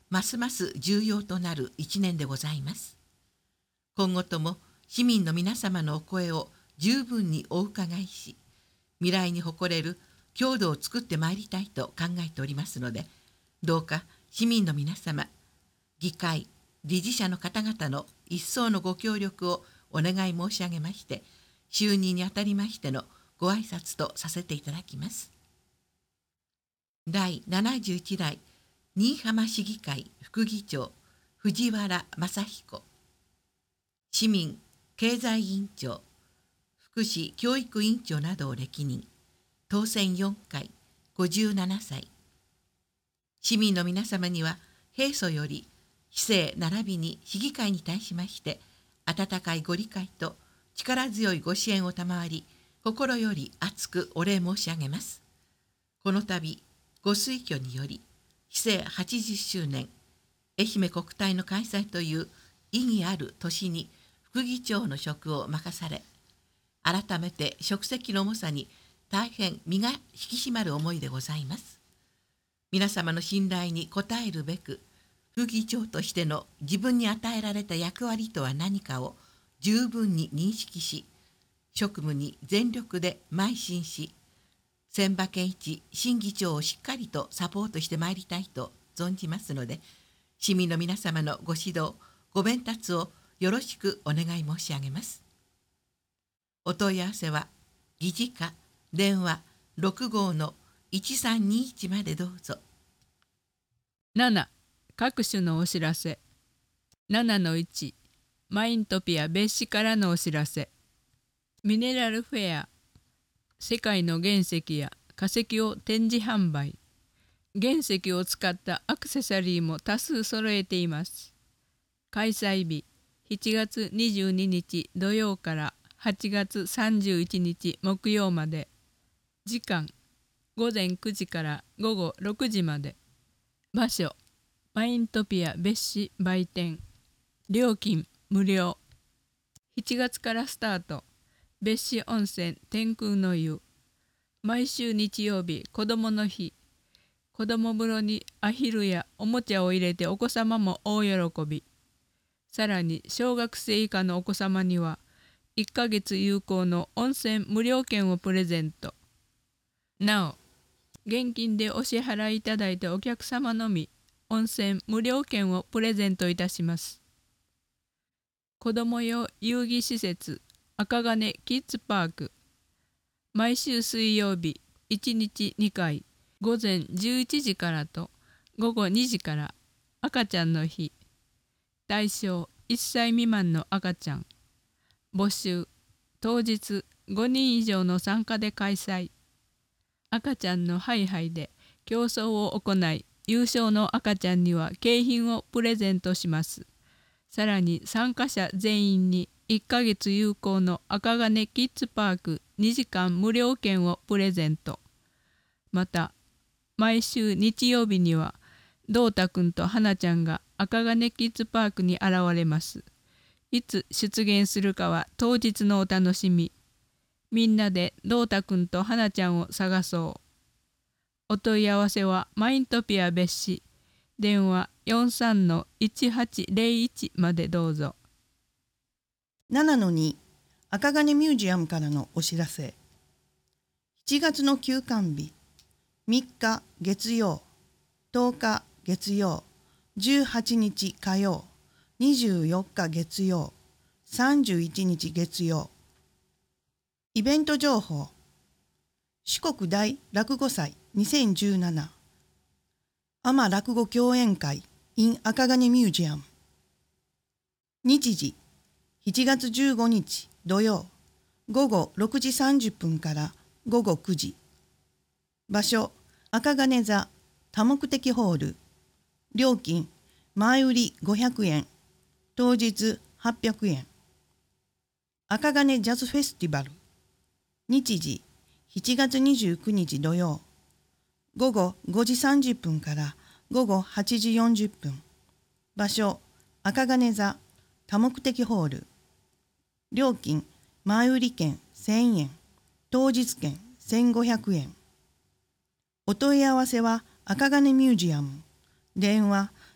ますます重要となる一年でございます。今後とも市民の皆様のお声を十分にお伺いし、未来に誇れる郷土を作ってまいりたいと考えておりますので、どうか市民の皆様、議会、理事者の方々の一層のご協力をお願い申し上げまして、就任にあたりましてのご挨拶とさせていただきます。第ななじゅういち代新居浜市議会副議長藤原正彦、市民経済委員長、福祉教育委員長などを歴任、当選よんかい、ごじゅうななさい。市民の皆様には平素より市政並びに市議会に対しまして温かいご理解と力強いご支援を賜り、心より厚くお礼申し上げます。この度ご推挙により市政はちじゅっしゅうねん愛媛国体の開催という意義ある年に副議長の職を任され、改めて職責の重さに大変身が引き締まる思いでございます。皆様の信頼に応えるべく、副議長としての自分に与えられた役割とは何かを十分に認識し、職務に全力で邁進し、千葉健一新議長をしっかりとサポートしてまいりたいと存じますので、市民の皆様のご指導、ご鞭撻をよろしくお願い申し上げます。お問い合わせは議事課電話 ろくご のいちさんにいちまでどうぞ。 なな. 各種のお知らせ。 ななのいち マイントピア別紙からのお知らせ。ミネラルフェア、世界の原石や化石を展示販売。原石を使ったアクセサリーも多数揃えています。開催日しちがつにじゅうににち土曜からはちがつさんじゅういちにち木曜まで。時間ごぜんくじからごごろくじまで。場所マイントピア別紙売店。料金無料。しちがつからスタート。別紙温泉天空の湯。毎週日曜日子どもの日。子ども風呂にアヒルやおもちゃを入れてお子様も大喜び。さらに小学生以下のお子様にはいっかげつ有効の温泉無料券をプレゼント。なお、現金でお支払いいただいたお客様のみ温泉無料券をプレゼントいたします。子ども用遊戯施設赤金キッズパーク。毎週水曜日いちにちにかい、ごぜんじゅういちじからとごごにじから赤ちゃんの日。対象いっさい未満の赤ちゃん。募集当日ごにん以上の参加で開催。赤ちゃんのハイハイで競争を行い、優勝の赤ちゃんには景品をプレゼントします。さらに参加者全員にいっかげつ有効の赤金キッズパークにじかん無料券をプレゼント。また毎週日曜日にはどうたくんとはなちゃんが赤金キッズパークに現れます。いつ出現するかは当日のお楽しみ。みんなでどうたくんとはなちゃんを探そう。お問い合わせはマイントピア別紙電話 よんさんのいちはちぜろいち までどうぞ。 ななのに赤金ミュージアムからのお知らせ。しちがつの休館日みっか月曜、とおか月曜、じゅうはちにち火曜、にじゅうよっか月曜、さんじゅういちにち月曜。イベント情報。四国大落語祭にせんじゅうなな。海女落語共演会 in 赤金ミュージアム。日時しちがつじゅうごにち土曜、ごごろくじさんじゅっぷんからごごくじ。場所赤金座多目的ホール。料金前売りごひゃくえん、当日はっぴゃくえん。赤金ジャズフェスティバル。日時しちがつにじゅうくにち土曜、ごごごじさんじゅっぷんからごごはちじよんじゅっぷん。場所赤金座多目的ホール。料金前売り券せんえん、当日券せんごひゃくえん。お問い合わせは赤金ミュージアム電話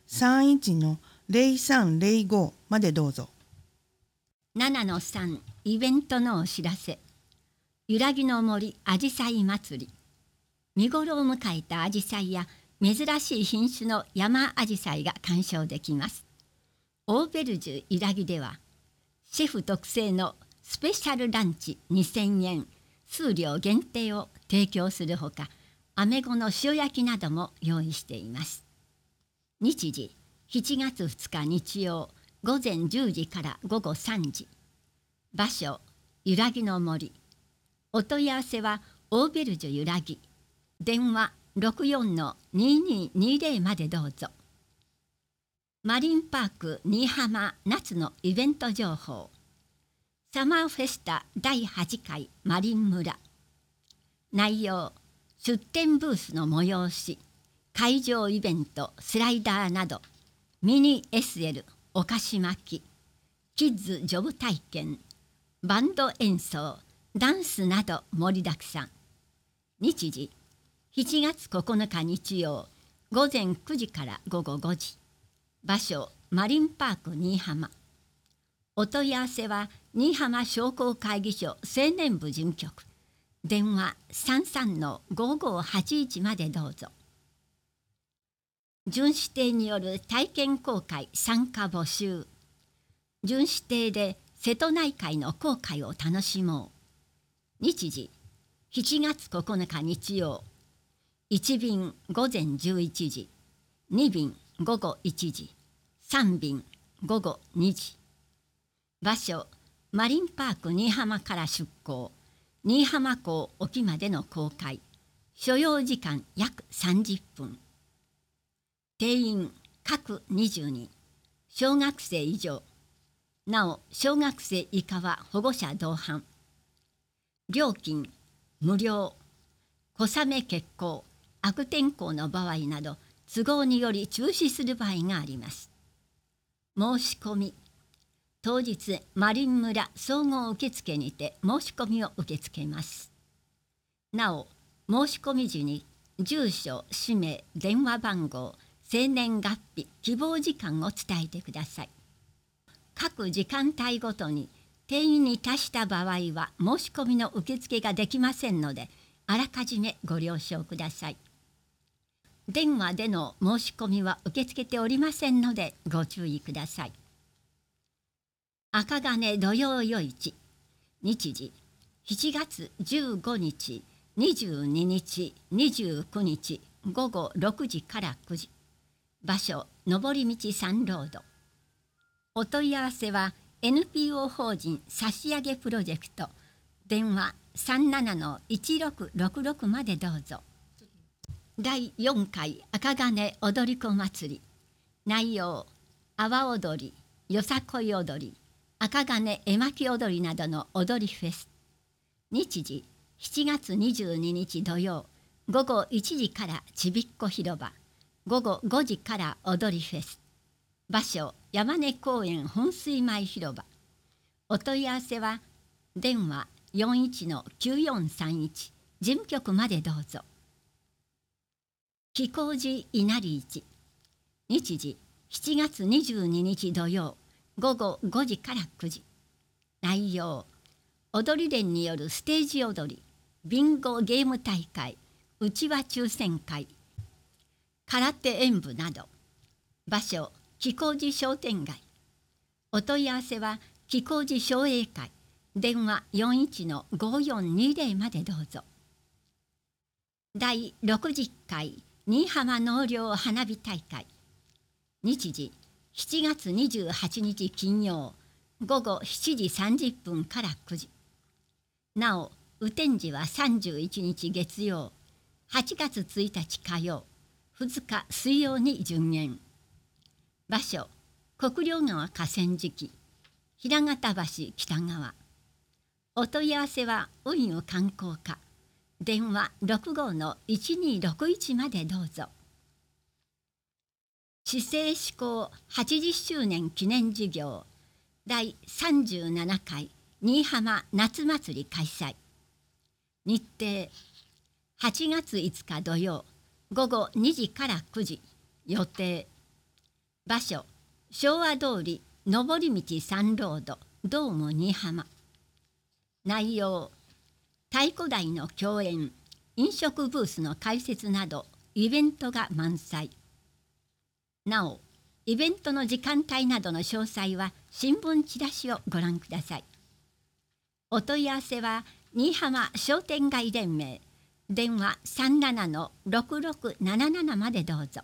さんいちのゼロさんゼロごまでどうぞ。 ななのさんイベントのお知らせ。ゆらぎの森あじさい祭り。見頃を迎えたあじさいや珍しい品種の山あじさいが鑑賞できます。オーベルジュゆらぎではシェフ特製のスペシャルランチにせんえん数量限定を提供するほか、アメゴの塩焼きなども用意しています。日時しちがつふつか日曜午前じゅうじから午後さんじ。場所ゆらぎの森。お問い合わせはオーベルジュゆらぎ。電話 ろくよんのにににゼロ までどうぞ。マリンパーク新居浜夏のイベント情報。サマーフェスタだいはちかいマリン村。内容、出店ブースの催し、会場イベントスライダーなど、ミニ エスエル お菓子巻き、キッズジョブ体験、バンド演奏、ダンスなど盛りだくさん。日時しちがつここのか日曜午前くじから午後ごじ。場所マリンパーク新居浜。お問い合わせは新居浜商工会議所青年部事務局。電話 さんさんのごごはちいち までどうぞ。巡視艇による体験航海参加募集。巡視艇で瀬戸内海の航海を楽しもう。日時しちがつここのか日曜。いち便午前じゅういちじ、に便午後いちじ、さん便午後にじ。場所マリンパーク新居浜から出港。新居浜港沖までの航海。所要時間約さんじゅっぷん。定員各にじゅうにん。小学生以上。なお小学生以下は保護者同伴。料金無料。小雨欠航、悪天候の場合など都合により中止する場合があります。申し込み。当日マリン村総合受付にて申し込みを受け付けます。なお申し込み時に住所、氏名、電話番号、生年月日、希望時間を伝えてください。各時間帯ごとに定員に達した場合は申し込みの受付ができませんので、あらかじめご了承ください。電話での申し込みは受け付けておりませんのでご注意ください。赤金土曜夜市。日時しちがつじゅうごにち、にじゅうににち、にじゅうくにち午後ろくじからくじ。場所上り道サンロード。お問い合わせは エヌピーオー 法人差し上げプロジェクト。電話 さんななのいちろくろくろく までどうぞ。だいよんかい赤金踊り子祭り。内容、阿波踊り、よさこい踊り、赤金絵巻踊りなどの踊りフェス。日時しちがつにじゅうににち土曜午後いちじからちびっこ広場。午後ごじから踊りフェス。場所山根公園本水前広場。お問い合わせは電話 よんいちのきゅうよんさんいち 事務局までどうぞ。喜光寺稲荷市。日時しちがつにじゅうににち土曜午後ごじからくじ。内容、踊り連によるステージ踊り、ビンゴゲーム大会、うちわ抽選会、空手演舞など。場所喜光寺商店街。お問い合わせは喜光寺商栄会。電話 よんいちのごよんにゼロ までどうぞ。だいろくじゅっかい新居浜納涼花火大会。日時しちがつにじゅうはちにち金曜午後しちじさんじゅっぷんからくじ。なお雨天時はさんじゅういちにち月曜、はちがつついたち火曜、ふつか水曜に順延。場所国領川河川敷、平方橋北側。お問い合わせは運輸観光課。電話 ろくごのいちにろくいち までどうぞ。市政施行はちじゅっしゅうねん記念事業だいさんじゅうななかい新居浜夏祭り開催。日程はちがついつか土曜午後にじからくじ。予定場所昭和通り上り道三ロードドーム新居浜。内容太鼓台の共演、飲食ブースの開設などイベントが満載。なおイベントの時間帯などの詳細は新聞チラシをご覧ください。お問い合わせは新居浜商店街連盟電話 さんななのろくろくなななな までどうぞ。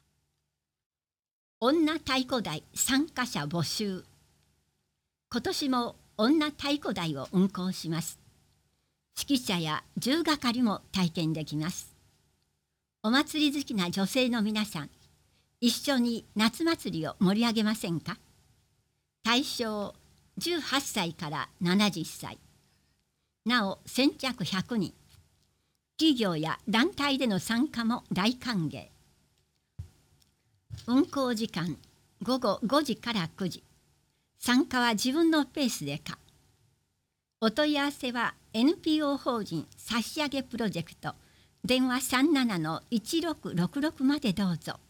女太鼓台参加者募集。今年も女太鼓台を運行します。指揮者や銃係も体験できます。お祭り好きな女性の皆さん、一緒に夏祭りを盛り上げませんか。対象じゅうはっさいからななじゅっさい。なお先着ひゃくにん。企業や団体での参加も大歓迎。運行時間ごごごじからくじ。参加は自分のペースでか。お問い合わせは エヌピーオー 法人差し上げプロジェクト電話 さんななのいちろくろくろく までどうぞ。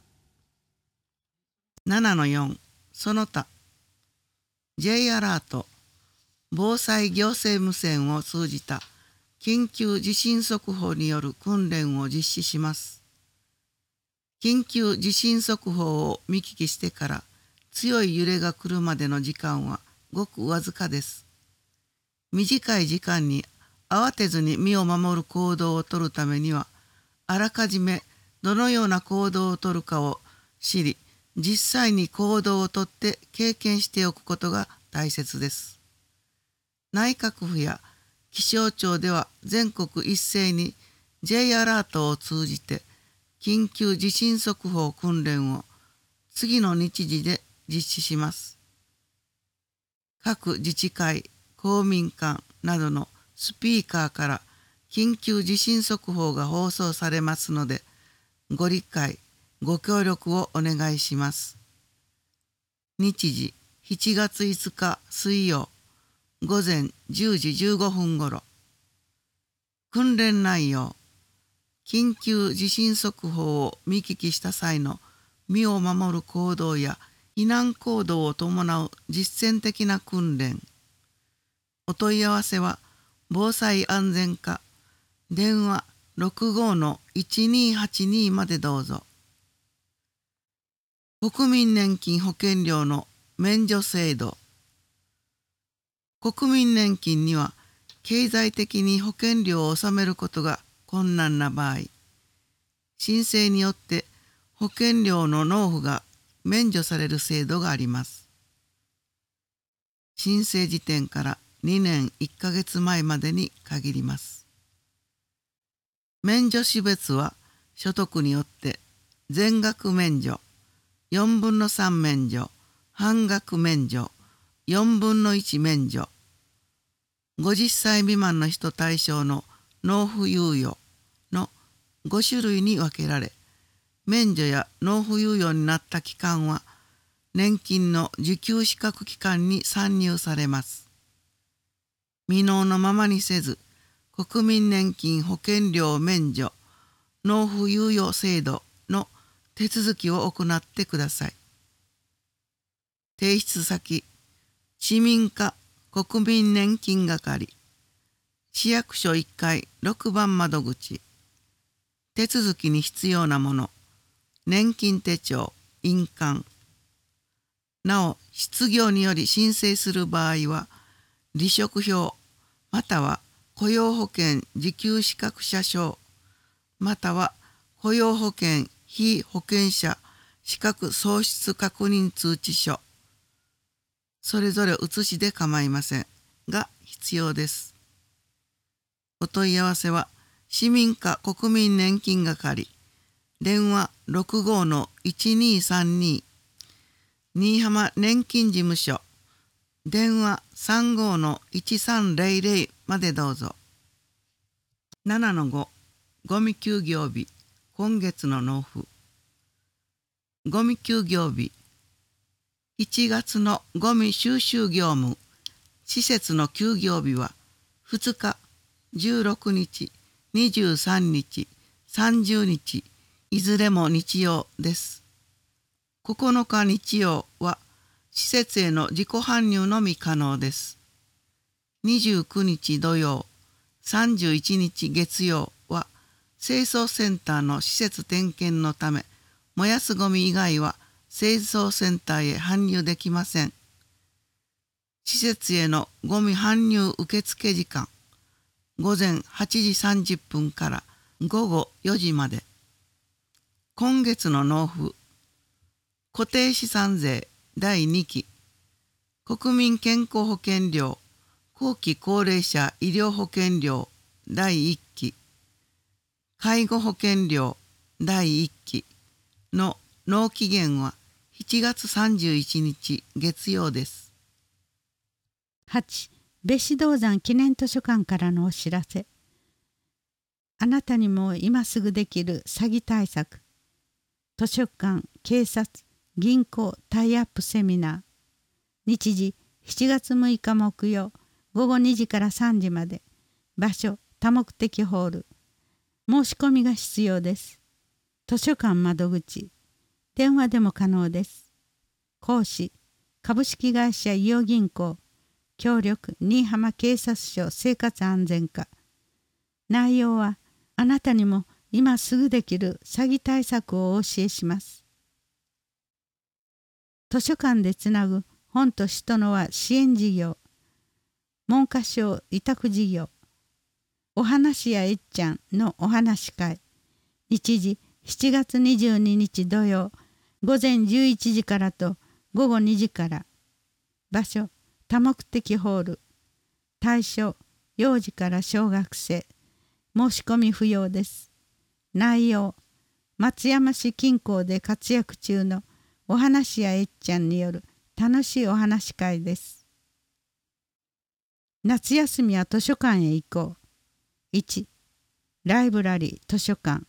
ななのよんその他 J アラート防災行政無線を通じた緊急地震速報による訓練を実施します。緊急地震速報を見聞きしてから強い揺れが来るまでの時間はごくわずかです。短い時間に慌てずに身を守る行動をとるためには、あらかじめどのような行動をとるかを知り、実際に行動をとって経験しておくことが大切です。内閣府や気象庁では全国一斉に J アラートを通じて緊急地震速報訓練を次の日時で実施します。各自治会、公民館などのスピーカーから緊急地震速報が放送されますので、ご理解、ご協力をお願いします。日時しちがついつか水曜午前じゅうじじゅうごふんごろ。訓練内容、緊急地震速報を見聞きした際の身を守る行動や避難行動を伴う実践的な訓練。お問い合わせは防災安全課電話 ろくごのいちにーはちにー までどうぞ。国民年金保険料の免除制度。国民年金には経済的に保険料を納めることが困難な場合、申請によって保険料の納付が免除される制度があります。申請時点からにねんいっかげつまえまでに限ります。免除種別は所得によって全額免除、よんぶんのさん免除、半額免除、よんぶんのいち免除、ごじゅっさい未満の人対象の納付猶予のごしゅるいに分けられ、免除や納付猶予になった期間は年金の受給資格期間に算入されます。未納のままにせず、国民年金保険料免除納付猶予制度の手続きを行ってください。提出先、市民課国民年金係、市役所いっかいろくばん窓口。手続きに必要なもの、年金手帳、印鑑。なお、失業により申請する場合は、離職票、または雇用保険受給資格者証、または雇用保険被保険者資格喪失確認通知書、それぞれ写しで構いませんが必要です。お問い合わせは市民課国民年金係電話 ろくごのいちにーさんに、新居浜年金事務所電話 さんごのいちさんぜろぜろ までどうぞ。ななのごゴミ休業日今月の納付。ゴミ休業日、いちがつのゴミ収集業務施設の休業日はふつか、じゅうろくにち、にじゅうさんにち、さんじゅうにち、いずれも日曜です。 ここのか日曜は施設への自己搬入のみ可能です。にじゅうくにち土曜、さんじゅういちにち月曜は清掃センターの施設点検のため、燃やすゴミ以外は清掃センターへ搬入できません。施設へのゴミ搬入受付時間、ごぜんはちじさんじゅっぷんからごごよじまで。今月の納付、固定資産税だいにき、国民健康保険料後期高齢者医療保険料だいいっき、介護保険料だいいっきの納期限はしちがつさんじゅういちにち月曜です。 はち. 別子銅山記念図書館からのお知らせ。あなたにも今すぐできる詐欺対策。図書館、警察、銀行タイアップセミナー。日時しちがつむいか木曜ごごにじからさんじまで。場所多目的ホール。申し込みが必要です。図書館窓口。電話でも可能です。講師株式会社伊予銀行。協力新居浜警察署生活安全課。内容はあなたにも今すぐできる詐欺対策をお教えします。図書館でつなぐ本と人の輪支援事業、文科省委託事業、お話やえっちゃんのお話会。日時しちがつにじゅうににち土曜ごぜんじゅういちじからとごごにじから。場所多目的ホール。対象幼児から小学生。申し込み不要です。内容松山市近郊で活躍中のお話やえっちゃんによる楽しいお話会です。夏休みは図書館へ行こう。いち. ライブラリー図書館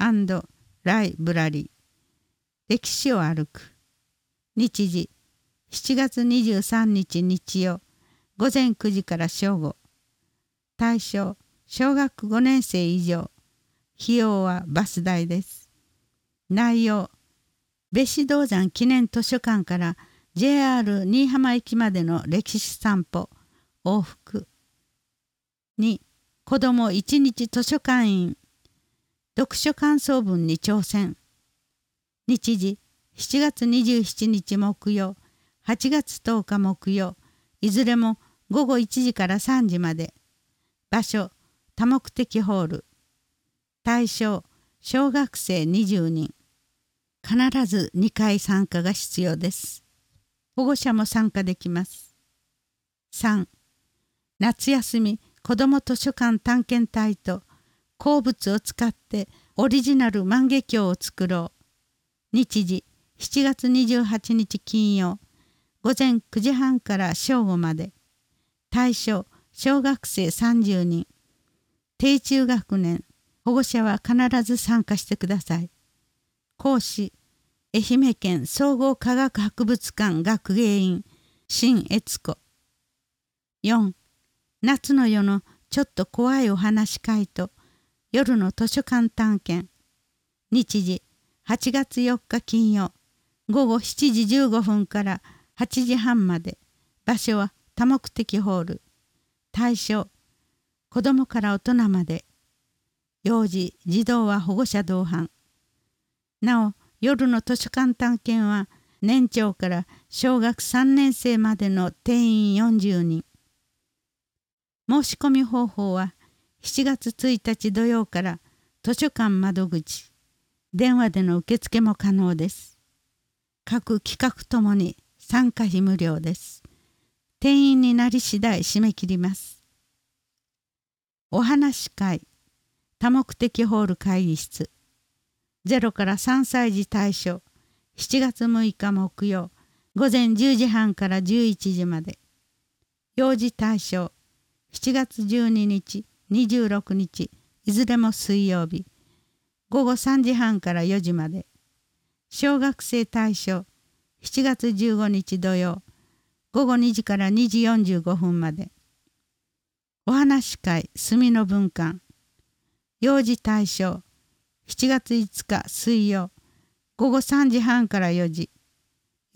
&ライブラリー。歴史を歩く。日時しちがつにじゅうさんにち日曜ごぜんくじから正午。対象小学ごねんせい以上。費用はバス代です。内容別子銅山記念図書館から ジェイアール 新居浜駅までの歴史散歩往復。に. 子どもいちにち図書館員読書感想文に挑戦。日時しちがつにじゅうしちにち木曜はちがつとおか木曜、いずれもごごいちじからさんじまで。場所多目的ホール。対象小学生にじゅうにん。必ずにかい参加が必要です。保護者も参加できます。さん. 夏休み子ども図書館探検隊と鉱物を使ってオリジナル万華鏡を作ろう。日時しちがつにじゅうはちにち金曜ごぜんくじはんから正午まで。対象小学生さんじゅうにん。低中学年。保護者は必ず参加してください。講師愛媛県総合科学博物館学芸員新悦子。よん. 夏の夜のちょっと怖いお話会と夜の図書館探検。日時はちがつよっか金曜ごごしちじじゅうごふんからはちじはんまで。場所は多目的ホール。対象子どもから大人まで。幼児児童は保護者同伴。なお夜の図書館探検は年長から小学さんねんせいまでの定員よんじゅうにん。申し込み方法はしちがつついたち土曜から図書館窓口。電話での受付も可能です。各企画ともに参加費無料です。定員になり次第締め切ります。お話会多目的ホール会議室。ゼロからさんさい児対象。しちがつむいか木曜ごぜんじゅうじはんからじゅういちじまで。幼児対象。しちがつじゅうににちにじゅうろくにちいずれも水曜日。ごごさんじはんからよじまで。小学生対象。しちがつじゅうごにち土曜ごごにじからにじよんじゅうごふんまで。お話会墨の文館。幼児対象。しちがついつか水曜ごごさんじはんからよじ。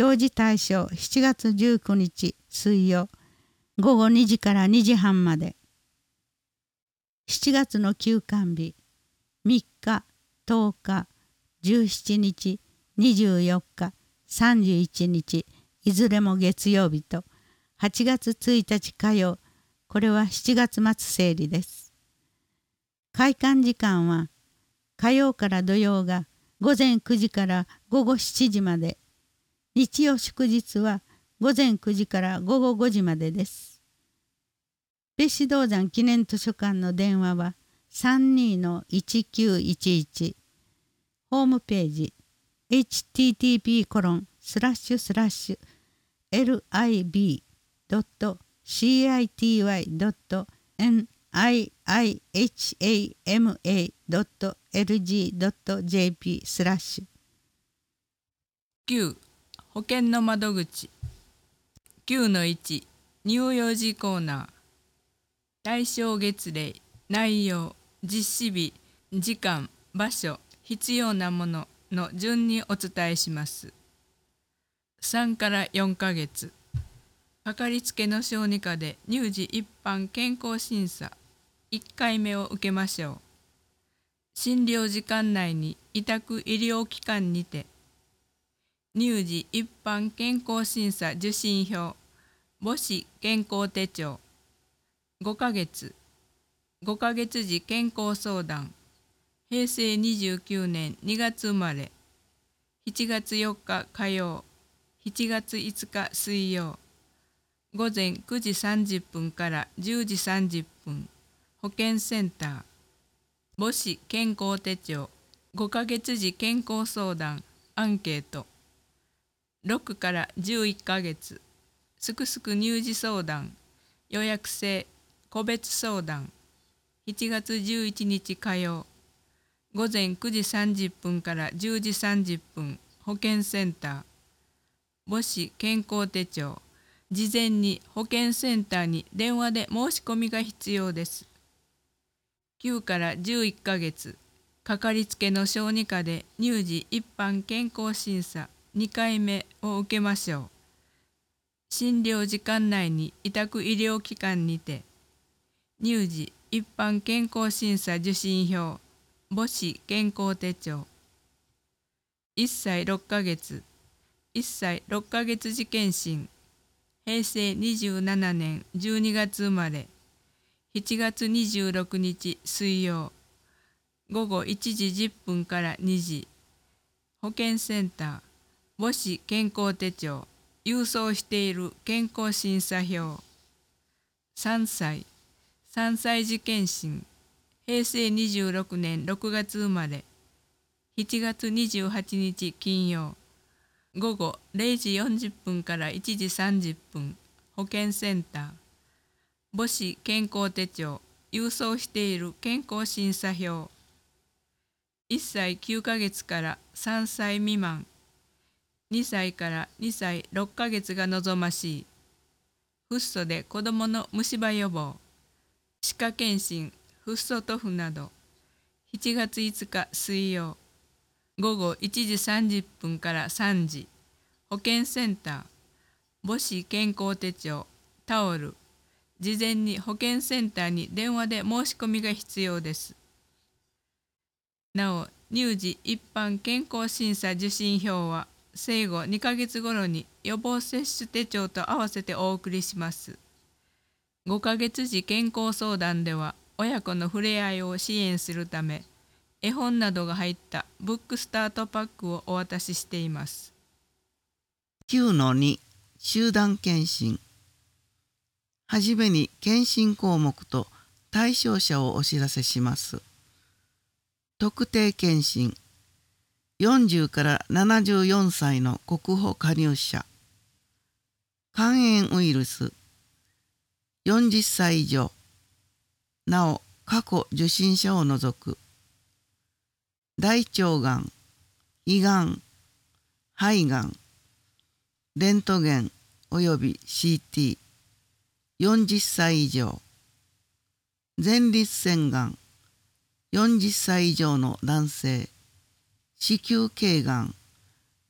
幼児対象しちがつじゅうくにち水曜ごごにじからにじはんまで。しちがつの休館日みっか、とおか、じゅうしちにち、にじゅうよっか、さんじゅういちにちいずれも月曜日とはちがつついたち火曜、これはしちがつ末整理です。開館時間は火曜から土曜がごぜんくじからごごしちじまで、日曜祝日はごぜんくじからごごごじまでです。別子銅山記念図書館の電話は さんにのいちきゅういちいち、ホームページ エイチティーティーピーコロンスラッシュスラッシュエルアイビードットシーアイティーワイドットエヌアイアイエイチエーエムエードットエルジードットジェーピースラッシュきゅう保険の窓口 きゅうのいち 乳幼児コーナー対象月例内容実施日時間場所必要なものの順にお伝えします。さんからよんかげつかかりつけの小児科で乳児一般健康審査いっかいめを受けましょう。診療時間内に委託医療機関にて乳児一般健康審査受診票母子健康手帳ごかげつごかげつ時健康相談へいせいにじゅうきゅうねんにがつ生まれしちがつよっか火曜しちがついつか水曜ごぜんくじさんじゅっぷんからじゅうじさんじゅっぷん保健センター母子健康手帳ごかげつ時健康相談アンケートろくからじゅういっかげつすくすく乳児相談予約制個別相談しちがつじゅういちにち火曜ごぜんくじさんじゅっぷんからじゅうじさんじゅっぷん保健センター母子健康手帳事前に保健センターに電話で申し込みが必要です。きゅうからじゅういっかげつかかりつけの小児科で乳児一般健康審査にかいめを受けましょう。診療時間内に委託医療機関にて乳児一般健康審査受診票母子健康手帳いっさいろっかげついっさいろっかげつ時検診へいせいにじゅうななねんじゅうにがつ生まれしちがつにじゅうろくにち水曜ごごいちじじゅっぷんからにじ保健センター母子健康手帳郵送している健康審査票さんさいさんさい時検診へいせいにじゅうろくねんろくがつ生まれしちがつにじゅうはちにち金曜ごごれいじよんじゅっぷんからいちじさんじゅっぷん保健センター母子健康手帳郵送している健康審査票いっさいきゅうかげつからさんさい未満にさいからにさいろっかげつが望ましいフッ素で子どもの虫歯予防歯科検診フッ素塗布などしちがついつか水曜ごごいちじさんじゅっぷんからさんじ保健センター母子健康手帳タオル事前に保健センターに電話で申し込みが必要です。なお乳児一般健康審査受診票は生後にかげつ頃に予防接種手帳と合わせてお送りします。ごかげつ時健康相談では親子の触れ合いを支援するため絵本などが入ったブックスタートパックをお渡ししています。 きゅうのに 集団検診はじめに検診項目と対象者をお知らせします。特定検診よんじゅうからななじゅうよんさいの国保加入者肝炎ウイルスよんじゅっさい以上なお過去受診者を除く大腸がん胃がん肺がんレントゲンおよび シーティーよんじゅっさい以上前立腺がんよんじゅっさい以上の男性子宮頸がん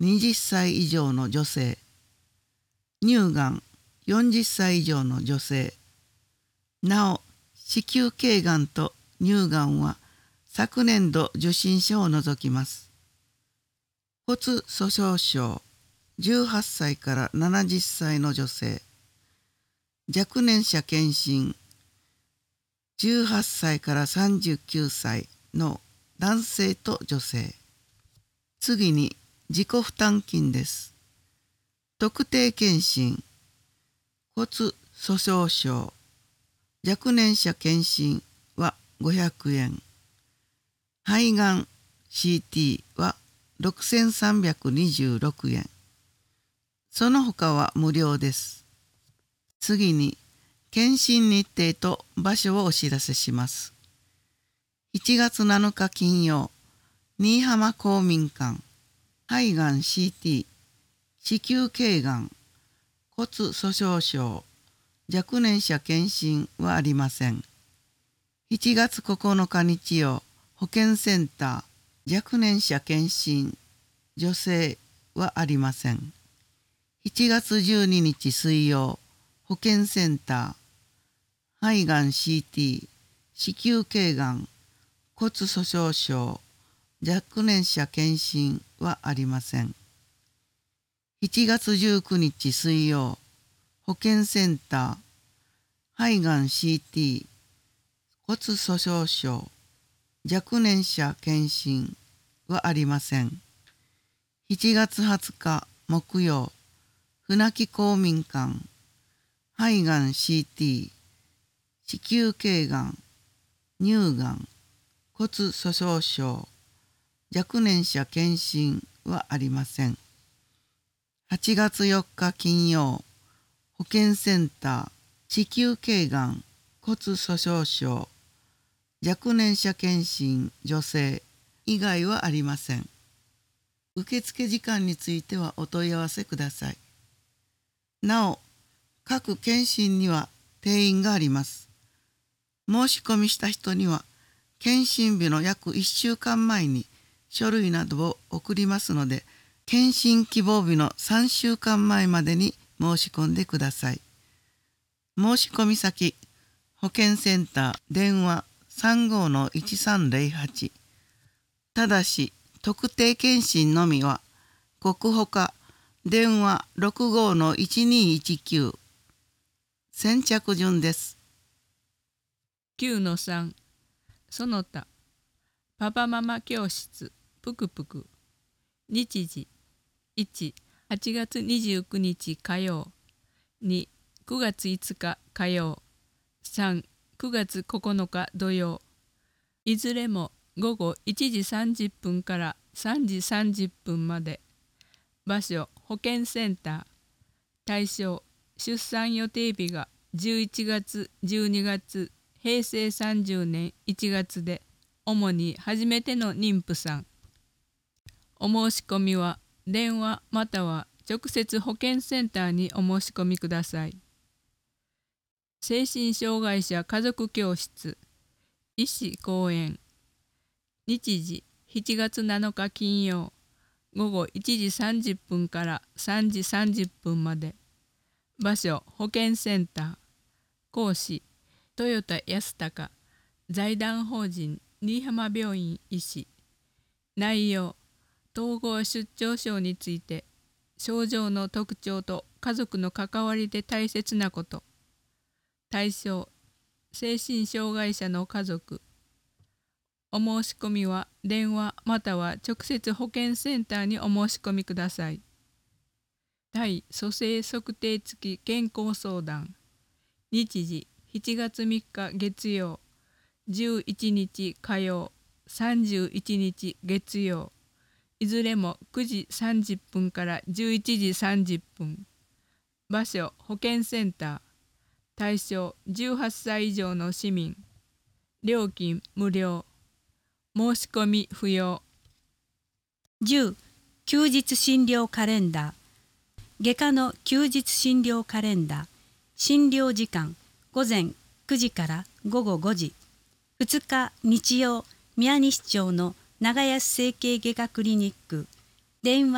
はたち以上の女性、乳がんよんじゅっさい以上の女性。なお、子宮頸がんと乳がんは昨年度受診者を除きます。骨粗しょう症、じゅうはっさいからななじゅっさいの女性。若年者検診、じゅうはっさいからさんじゅうきゅうさいの男性と女性。次に自己負担金です。特定健診、骨粗しょう症、若年者検診はごひゃくえん、肺がん シーティー はろくせんさんびゃくにじゅうろくえん。その他は無料です。次に検診日程と場所をお知らせします。いちがつなのか金曜、新居浜公民館、肺がん シーティー、子宮頸がん、骨粗しょう症、若年者検診はありません。いちがつここのか日曜、保健センター、若年者検診、女性はありません。いちがつじゅうににち水曜、保健センター、肺がん シーティー、子宮頸がん、骨粗しょう症、若年者検診はありません。いちがつじゅうくにち水曜、保健センター、肺がん シーティー、骨粗しょう症、若年者検診はありません。いちがつはつか木曜、船木公民館、肺がん シーティー、子宮頸がん、乳がん、骨粗しょう症、若年者検診はありません。はちがつよっか金曜、保健センター、子宮頸がん、骨粗しょう症、若年者検診女性以外はありません。受付時間についてはお問い合わせください。なお、各検診には定員があります。申し込みした人には、検診日の約いっしゅうかんまえに書類などを送りますので、検診希望日のさんしゅうかんまえまでに申し込んでください。申し込み先、保健センター、電話 さんごのいちさんぜろはち。ただし、特定健診のみは、国保課、電話 ろくごのいちにいちきゅう。先着順です。 きゅうのさん、その他、パパママ教室、ぷくぷく。日時、いち、はちがつにじゅうくにち火曜、に、くがついつか火曜、さん、くがつここのか土曜。いずれもごごいちじさんじゅっぷんからさんじさんじゅっぷんまで。場所、保健センター。対象、出産予定日がじゅういちがつ、じゅうにがつ、へいせいさんじゅうねんいちがつで、主に初めての妊婦さん。お申し込みは電話または直接保健センターにお申し込みください。精神障害者家族教室、医師講演。日時、しちがつなのか金曜、ごごいちじさんじゅっぷんからさんじさんじゅっぷんまで。場所、保健センター。講師、豊田康隆、財団法人新居浜病院医師。内容、統合失調症について、症状の特徴と家族の関わりで大切なこと。対象、精神障害者の家族。お申し込みは電話または直接保健センターにお申し込みください。対蘇生測定付き健康相談。日時、しちがつみっか月曜、じゅういちにち火曜、さんじゅういちにち月曜。いずれもくじさんじゅっぷんからじゅういちじさんじゅっぷん。場所、保健センター。対象、じゅうはっさい以上の市民。料金無料。申し込み不要。 じゅう、休日診療カレンダー。外科の休日診療カレンダー。診療時間、午前くじからごごごじ。ふつか日曜、宮西町の長安整形外科クリニック。電話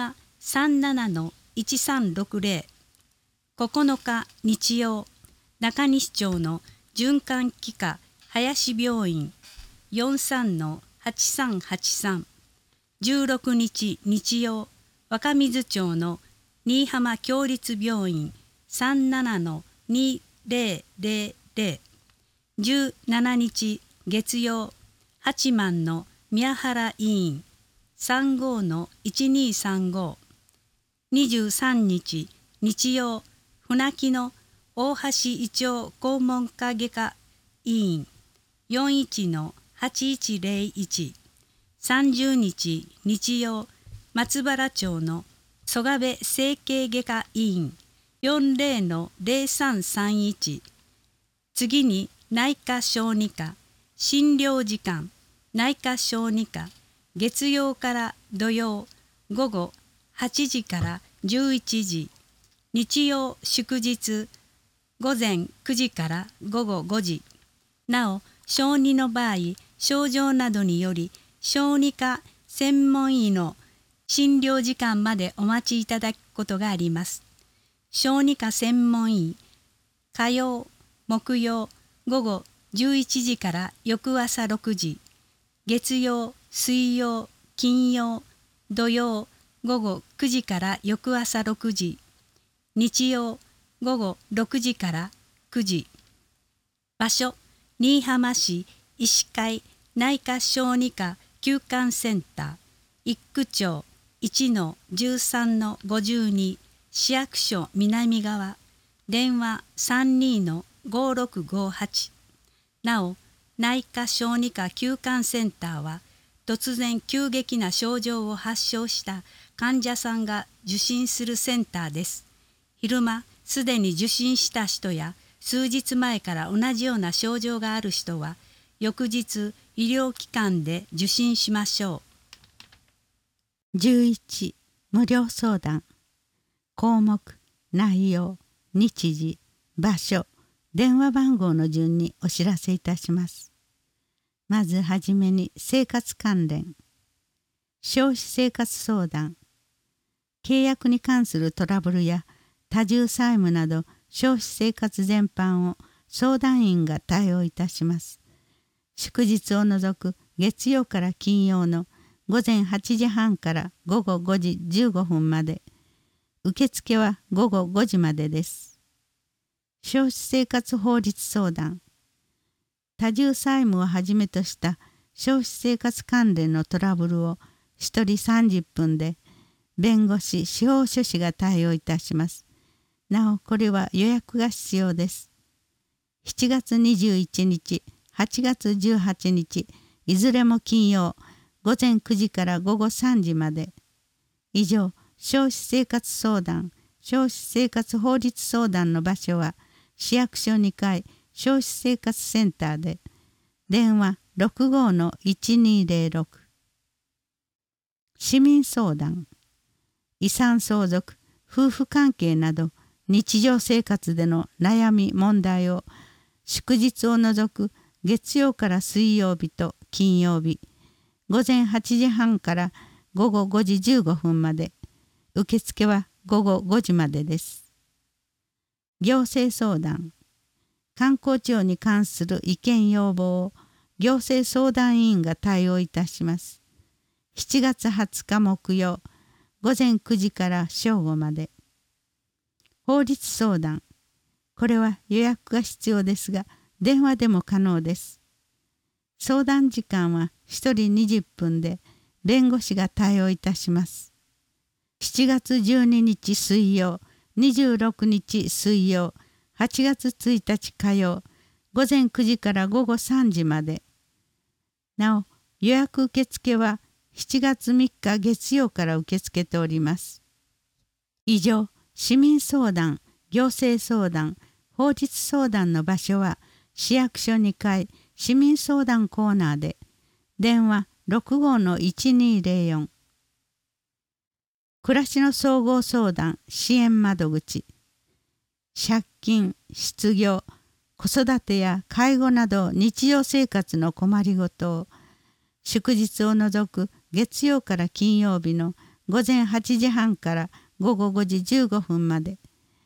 さんななのいちさんろくぜろ、ここのか日曜、中西町の循環器科林病院よんさんのはちさんはちさん、じゅうろくにち日曜、若水町の新居浜共立病院さんななのにぜろぜろぜろ、じゅうしちにち月曜、八幡の宮原医院さんごのいちにさんご、にじゅうさんにち日曜、船木の大橋医長肛門科外科医院よんいちのはちいちぜろいち、さんじゅうにち日曜、松原町の曽我部整形外科医院よんじゅうのぜろさんさんいち、次に内科小児科診療時間内科小児科月曜から土曜午後はちじからじゅういちじ、日曜祝日午前くじから午後ごじ。なお小児の場合、症状などにより小児科専門医の診療時間までお待ちいただくことがあります。小児科専門医、火曜、木曜、午後じゅういちじから翌朝ろくじ、月曜、水曜、金曜、土曜、午後くじから翌朝ろくじ、日曜、午後ろくじからくじ。場所、新居浜市医師会内科小児科休館センター、一区町いちのじゅうさんのごじゅうに、市役所南側、電話さんにのごろくごはち。なお、内科小児科休館センターは、突然急激な症状を発症した患者さんが受診するセンターです。昼間、すでに受診した人や、数日前から同じような症状がある人は、翌日医療機関で受診しましょう。 じゅういち、無料相談。項目、内容、日時、場所、電話番号の順にお知らせいたします。まずはじめに生活関連。消費生活相談。契約に関するトラブルや多重債務など消費生活全般を相談員が対応いたします。祝日を除く月曜から金曜の午前はちじはんから午後ごじじゅうごふんまで。受付は午後ごじまでです。消費生活法律相談。多重債務をはじめとした消費生活関連のトラブルをひとりさんじゅっぷんで弁護士・司法書士が対応いたします。なお、これは予約が必要です。しちがつにじゅういちにち、はちがつじゅうはちにち、いずれも金曜、午前くじから午後さんじまで。以上、消費生活相談、消費生活法律相談の場所は、市役所にかい消費生活センターで、電話 ろくごのいちにぜろろく。市民相談。遺産相続、夫婦関係など、日常生活での悩み問題を祝日を除く月曜から水曜日と金曜日午前はちじはんから午後ごじじゅうごふんまで。受付は午後ごじまでです。行政相談。観光庁に関する意見要望を行政相談委員が対応いたします。しちがつはつか木曜午前くじから正午まで。法律相談。これは予約が必要ですが、電話でも可能です。相談時間はひとりにじゅっぷんで、弁護士が対応いたします。しちがつじゅうににち水曜、にじゅうろくにち水曜、はちがつついたち火曜、午前くじから午後さんじまで。なお、予約受付はしちがつみっか月曜から受け付けております。以上、市民相談、行政相談、法律相談の場所は市役所にかい市民相談コーナーで、電話 ろくごのいちにぜろよん。暮らしの総合相談支援窓口。借金、失業、子育てや介護など日常生活の困りごとを祝日を除く月曜から金曜日の午前はちじはんから午後ごじじゅうごふんまで。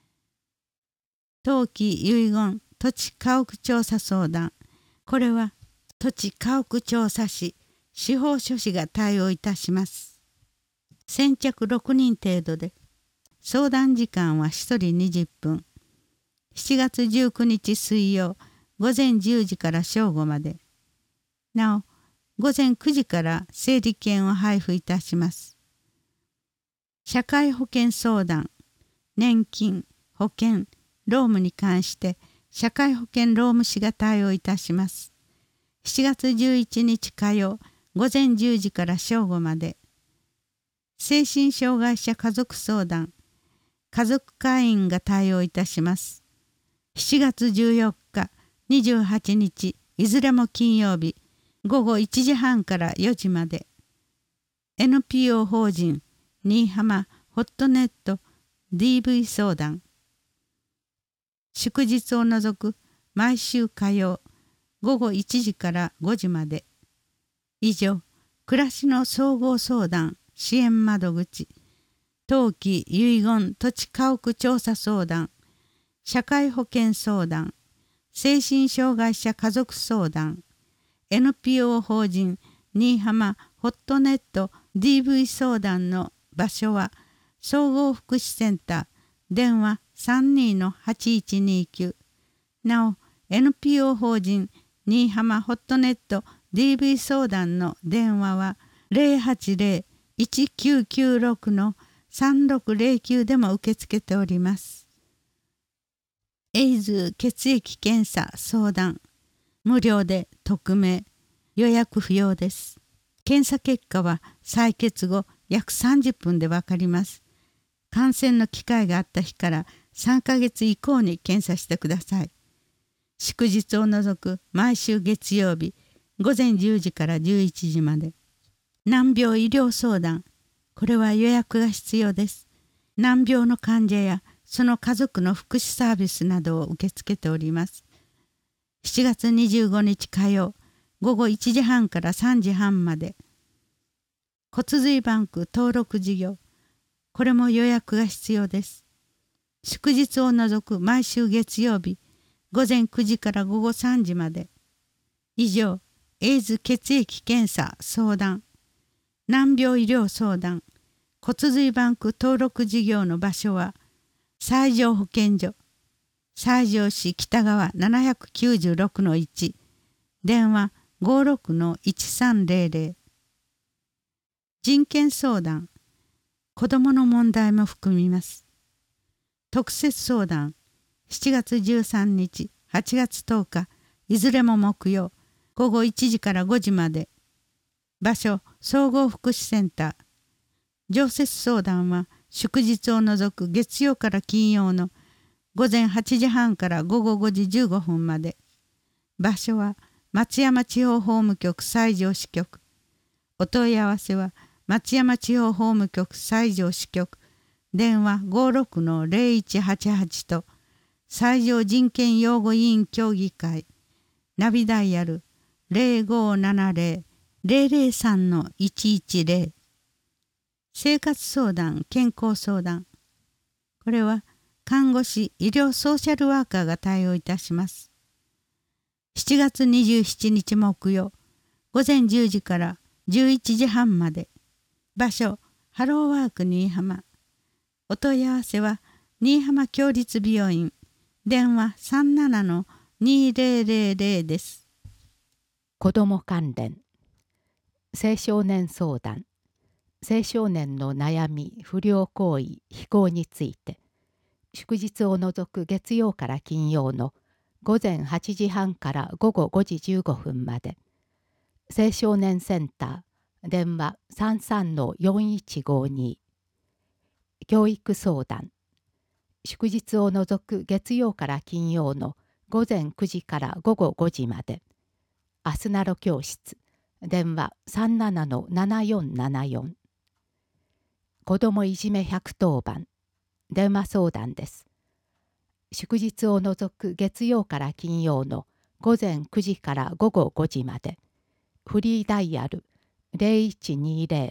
冬季遺言土地家屋調査相談。これは土地家屋調査士、司法書士が対応いたします。先着ろくにん程度で、相談時間はひとりにじゅっぷん。しちがつじゅうくにち水曜、午前じゅうじから正午まで。なお、午前くじから整理券を配布いたします。社会保険相談、年金、保険、労務に関して社会保険労務士が対応いたします。しちがつじゅういちにち火曜、午前じゅうじから正午まで。精神障害者家族相談、家族会員が対応いたします。しちがつじゅうよっか、にじゅうはちにち、いずれも金曜日、ごごいちじはんからよじまで。エヌピーオー 法人、新居浜ホットネット ディーブイ 相談。祝日を除く毎週火曜、ごごいちじからごじまで。以上、暮らしの総合相談支援窓口、冬季遺言土地家屋調査相談、社会保険相談、精神障害者家族相談、エヌピーオー 法人新居浜ホットネット ディーブイ 相談の場所は総合福祉センター、電話 さんにーのはちいちにきゅう。なお、エヌピーオー 法人新居浜ホットネット ディーブイ 相談の電話は ゼロはちゼロ いちきゅうきゅうろく のさんろくゼロきゅうでも受け付けております。エイズ血液検査相談、無料で匿名、予約不要です。検査結果は採血後約さんじゅっぷんでわかります。感染の機会があった日からさんかげつ以降に検査してください。祝日を除く毎週月曜日、午前じゅうじからじゅういちじまで。難病医療相談、これは予約が必要です。難病の患者やその家族の福祉サービスなどを受け付けております。しちがつにじゅうごにち火曜、ごごいちじはんからさんじはんまで。骨髄バンク登録事業、これも予約が必要です。祝日を除く毎週月曜日、午前くじからごごさんじまで。以上、エイズ血液検査相談、難病医療相談、骨髄バンク登録事業の場所は、西条保健所、西条市北側ななきゅうろくのいち、電話 ごろくのいちさんゼロゼロ。人権相談、子どもの問題も含みます。特設相談、しちがつじゅうさんにち、はちがつとおか、いずれも木曜、ごごいちじからごじまで。場所、総合福祉センター。常設相談は、祝日を除く月曜から金曜のごぜんはちじはんからごごごじじゅうごふんまで。場所は、松山地方法務局西条支局。お問い合わせは、松山地方法務局西条支局、電話 ごろくのゼロいちはちはち と、西条人権擁護委員協議会、ナビダイヤル ゼロごななゼロ ゼロゼロさんのいちいちゼロ。生活相談、健康相談。これは、看護師、医療ソーシャルワーカーが対応いたします。しちがつにじゅうしちにち木曜、ごぜんじゅうじからじゅういちじはんまで。場所、ハローワーク新居浜。お問い合わせは、新居浜共立病院、電話 さんななのにゼロゼロゼロ です。 子ども関連、青少年相談、青少年の悩み、不良行為、非行について、祝日を除く月曜から金曜のごぜんはちじはんからごごごじじゅうごふんまで。青少年センター、電話 さんさんのよんいちごに。教育相談、祝日を除く月曜から金曜のごぜんくじからごごごじまで。アスナロ教室、電話 さんななのななよんななよん。子どもいじめひゃくとおばん、電話相談です。祝日を除く月曜から金曜のごぜんくじからごごごじまで。フリーダイヤル ゼロいちにゼロ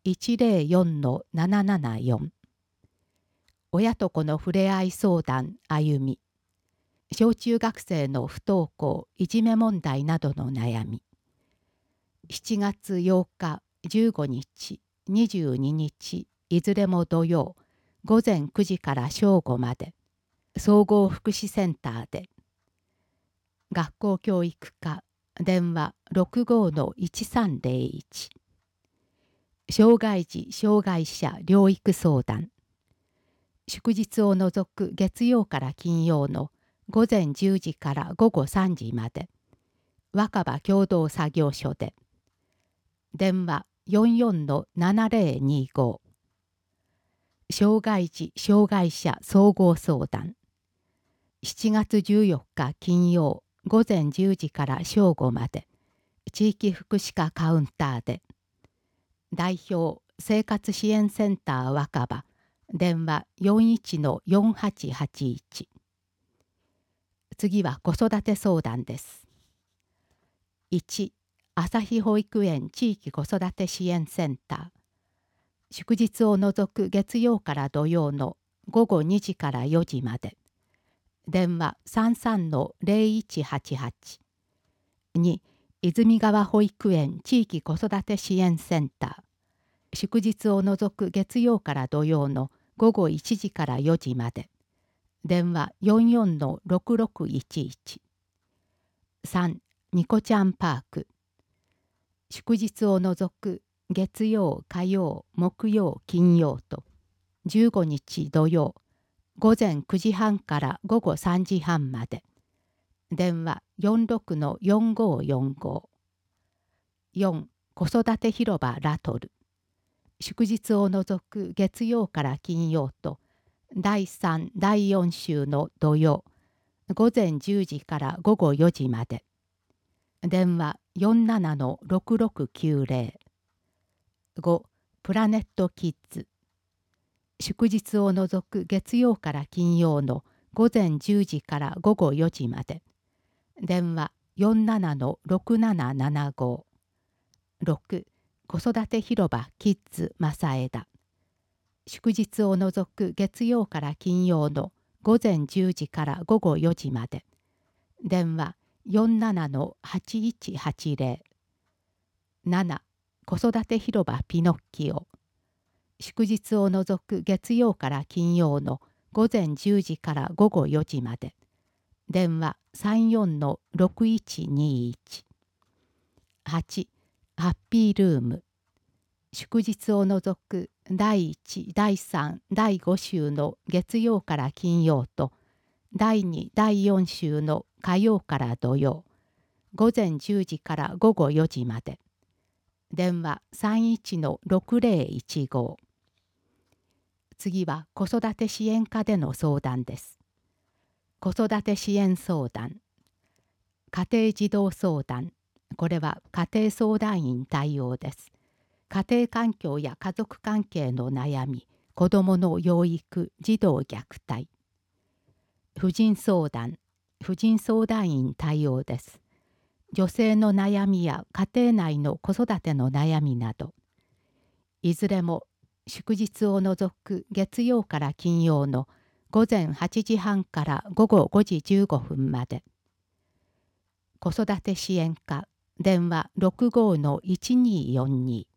いちゼロよんのななななよん。親と子の触れ合い相談歩み。小中学生の不登校いじめ問題などの悩み。しちがつようかじゅうごにちにじゅうににちいずれも土曜ごぜんくじから正午まで総合福祉センターで。学校教育課電話 ろくごのいちさんゼロいち。障害児障害者療育相談。祝日を除く月曜から金曜のごぜんじゅうじからごごさんじまで若葉共同作業所で。電話 よんよんのななゼロにご。障害児障害者総合相談。しちがつじゅうよっか金曜ごぜんじゅうじから正午まで地域福祉課カウンターで。代表生活支援センター若葉電話 よんいちのよんはちはちいち。次は子育て相談です。いち朝日保育園地域子育て支援センター。祝日を除く月曜から土曜のごごにじからよじまで。電話 さんさんのゼロいちはちはち。に泉川保育園地域子育て支援センター。祝日を除く月曜から土曜のごごいちじからよじまで。電話 よんよんのろくろくいちいち。さんニコちゃんパーク。祝日を除く月曜火曜木曜金曜とじゅうごにち土曜ごぜんくじはんからごごさんじはんまで。電話 よんろくのよんごよんご。よん子育て広場ラトル。祝日を除く月曜から金曜とだいさんだいよん週の土曜ごぜんじゅうじからごごよじまで。電話 よんななのろくろくきゅうゼロ。ごプラネットキッズ。祝日を除く月曜から金曜のごぜんじゅうじからごごよじまで。電話 よんななのろくななななご。ろく子育て広場キッズ正枝。祝日を除く月曜から金曜のごぜんじゅうじからごごよじまで。電話 よんななのはちいちはちゼロ。なな子育て広場ピノッキオ。祝日を除く月曜から金曜のごぜんじゅうじからごごよじまで。電話 さんよんのろくいちにいち。はちハッピールーム。祝日を除くだいいちだいさんだいご週の月曜から金曜とだいにだいよん週の火曜から土曜ごぜんじゅうじからごごよじまで。電話 さんいちのろくゼロいちご。次は子育て支援課での相談です。子育て支援相談。家庭児童相談。これは家庭相談員対応です。家庭環境や家族関係の悩み、子どもの養育、児童虐待。婦人相談。婦人相談員対応です。女性の悩みや家庭内の子育ての悩みなど。いずれも祝日を除く月曜から金曜のごぜんはちじはんからごごごじじゅうごふんまで。子育て支援課電話 ろくごのいちによんに。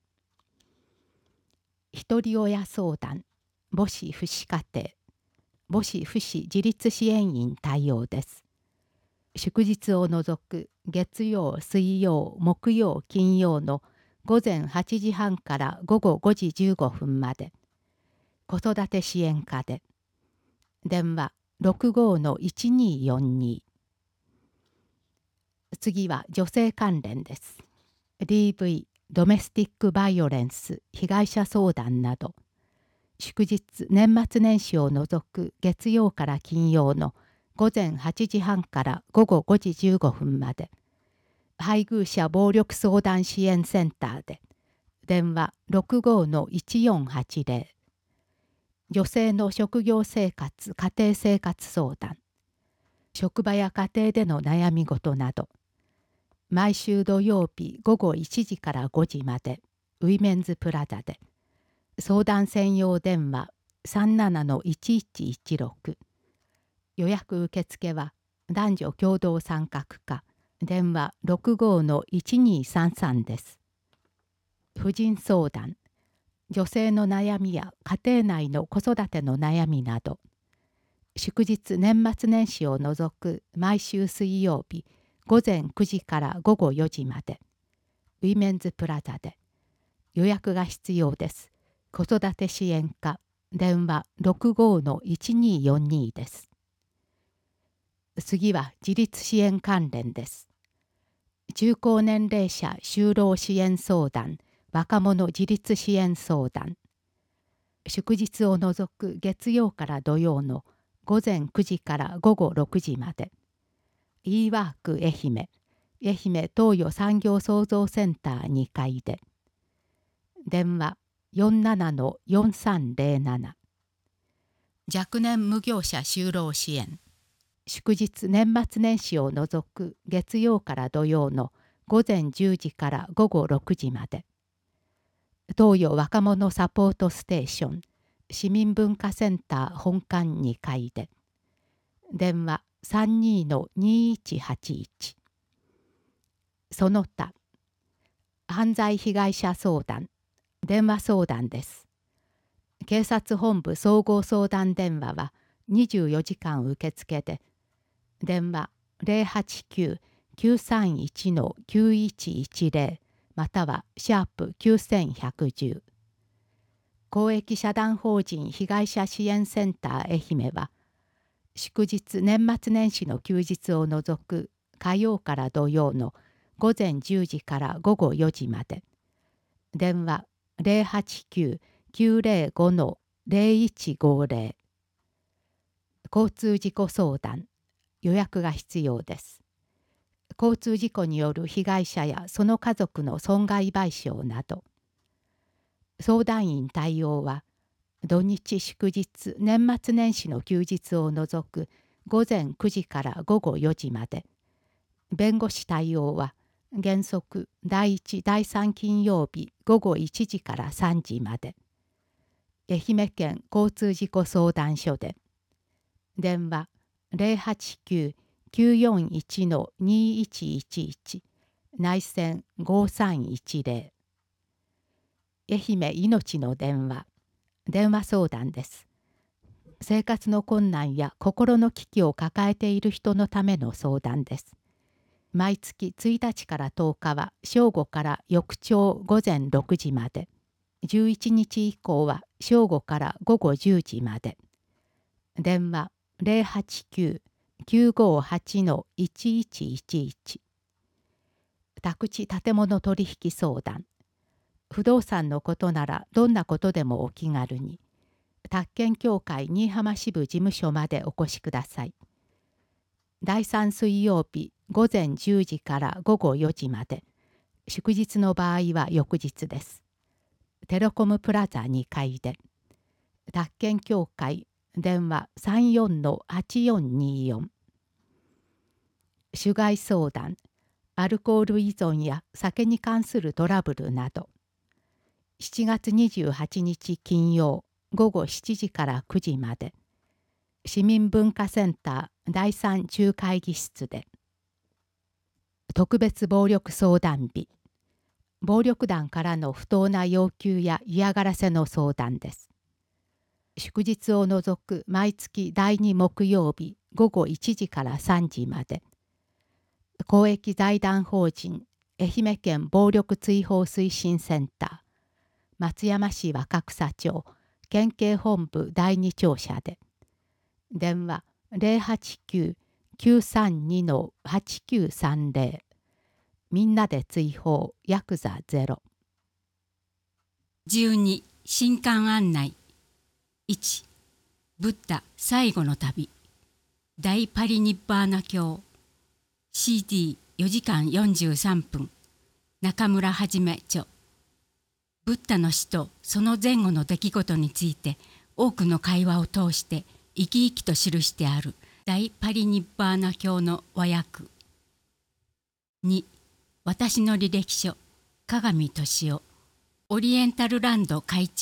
ひとり親相談母子父子家庭母子父子自立支援員対応です。祝日を除く月曜水曜木曜金曜のごぜんはちじはんからごごごじじゅうごふんまで。子育て支援課で。電話 ろくごのいちによんに。次は女性関連です。ディーブイ、ドメスティックバイオレンス、被害者相談など、祝日、年末年始を除く月曜から金曜のごぜんはちじはんからごごごじじゅうごふんまで、配偶者暴力相談支援センターで、電話 ろくごのいちよんはちゼロ。女性の職業生活、家庭生活相談、職場や家庭での悩み事など、毎週土曜日ごごいちじからごじまで、ウィメンズプラザで、 相談専用電話 さんななのいちいちいちろく。予約受付は男女共同参画課電話 ろくごのいちにさんさん です。婦人相談、女性の悩みや家庭内の子育ての悩みなど、祝日年末年始を除く毎週水曜日午前くじから午後よじまで、ウィメンズプラザで。予約が必要です。子育て支援課電話 ろくごのいちによんに です。次は自立支援関連です。中高年齢者就労支援相談、若者自立支援相談。祝日を除く月曜から土曜の午前くじから午後ろくじまで。e ワーク愛媛、愛媛東予産業創造センターにかいで。電話 よんななのよんさんぜろなな。若年無業者就労支援。祝日年末年始を除く月曜から土曜の午前じゅうじから午後ろくじまで。東予若者サポートステーション市民文化センター本館にかいで。電話 さんにのにいちはちいち。その他犯罪被害者相談電話相談です。警察本部総合相談電話はにじゅうよじかん受付で、電話 ゼロはちきゅう きゅうさんいちのきゅういちいちぜろまたはシャープきゅうせんひゃくじゅう。公益社団法人被害者支援センター愛媛は、祝日年末年始の休日を除く火曜から土曜の午前じゅうじから午後よじまで。電話 ゼロはちきゅう きゅうぜろごのぜろいちごぜろ。交通事故相談予約が必要です。交通事故による被害者やその家族の損害賠償など。相談員対応は土日祝日年末年始の休日を除く午前くじから午後よじまで。弁護士対応は原則だいいちだいさん金曜日午後いちじからさんじまで。愛媛県交通事故相談所で。電話 ゼロはちきゅう きゅうよんいちのにいちいちいち 内線ごさんいちぜろ。愛媛いのちの電話電話相談です。生活の困難や心の危機を抱えている人のための相談です。毎月ついたちからとおかは正午から翌朝午前ろくじまで。じゅういちにち以降は正午から午後じゅうじまで。電話 ゼロはちきゅう きゅうごはちのいちいちいちいち。宅地建物取引相談。不動産のことならどんなことでもお気軽に。宅建協会新居浜支部事務所までお越しください。だいさん水曜日午前じゅうじから午後よじまで。祝日の場合は翌日です。テレコムプラザにかいで。宅建協会電話 さんよんのはちよんによん。酒害相談、アルコール依存や酒に関するトラブルなど。しちがつにじゅうはちにち金曜午後しちじからくじまで。市民文化センターだいさん中会議室で。特別暴力相談日。暴力団からの不当な要求や嫌がらせの相談です。祝日を除く毎月だいに木曜日午後いちじからさんじまで。公益財団法人愛媛県暴力追放推進センター松山市若草町県警本部だいに庁舎で。電話 ゼロはちきゅう きゅうさんにのはちきゅうさんぜろ。みんなで追放ヤクザゼロ。 じゅうに新刊案内。いちブッダ最後の旅大パリニッバーナ経 シーディーよじかんよんじゅうさんぷん中村はじめ著。ブッダの死とその前後の出来事について多くの会話を通して生き生きと記してある大パリニッバーナ経の和訳。に私の履歴書鏡俊夫オリエンタルランド会長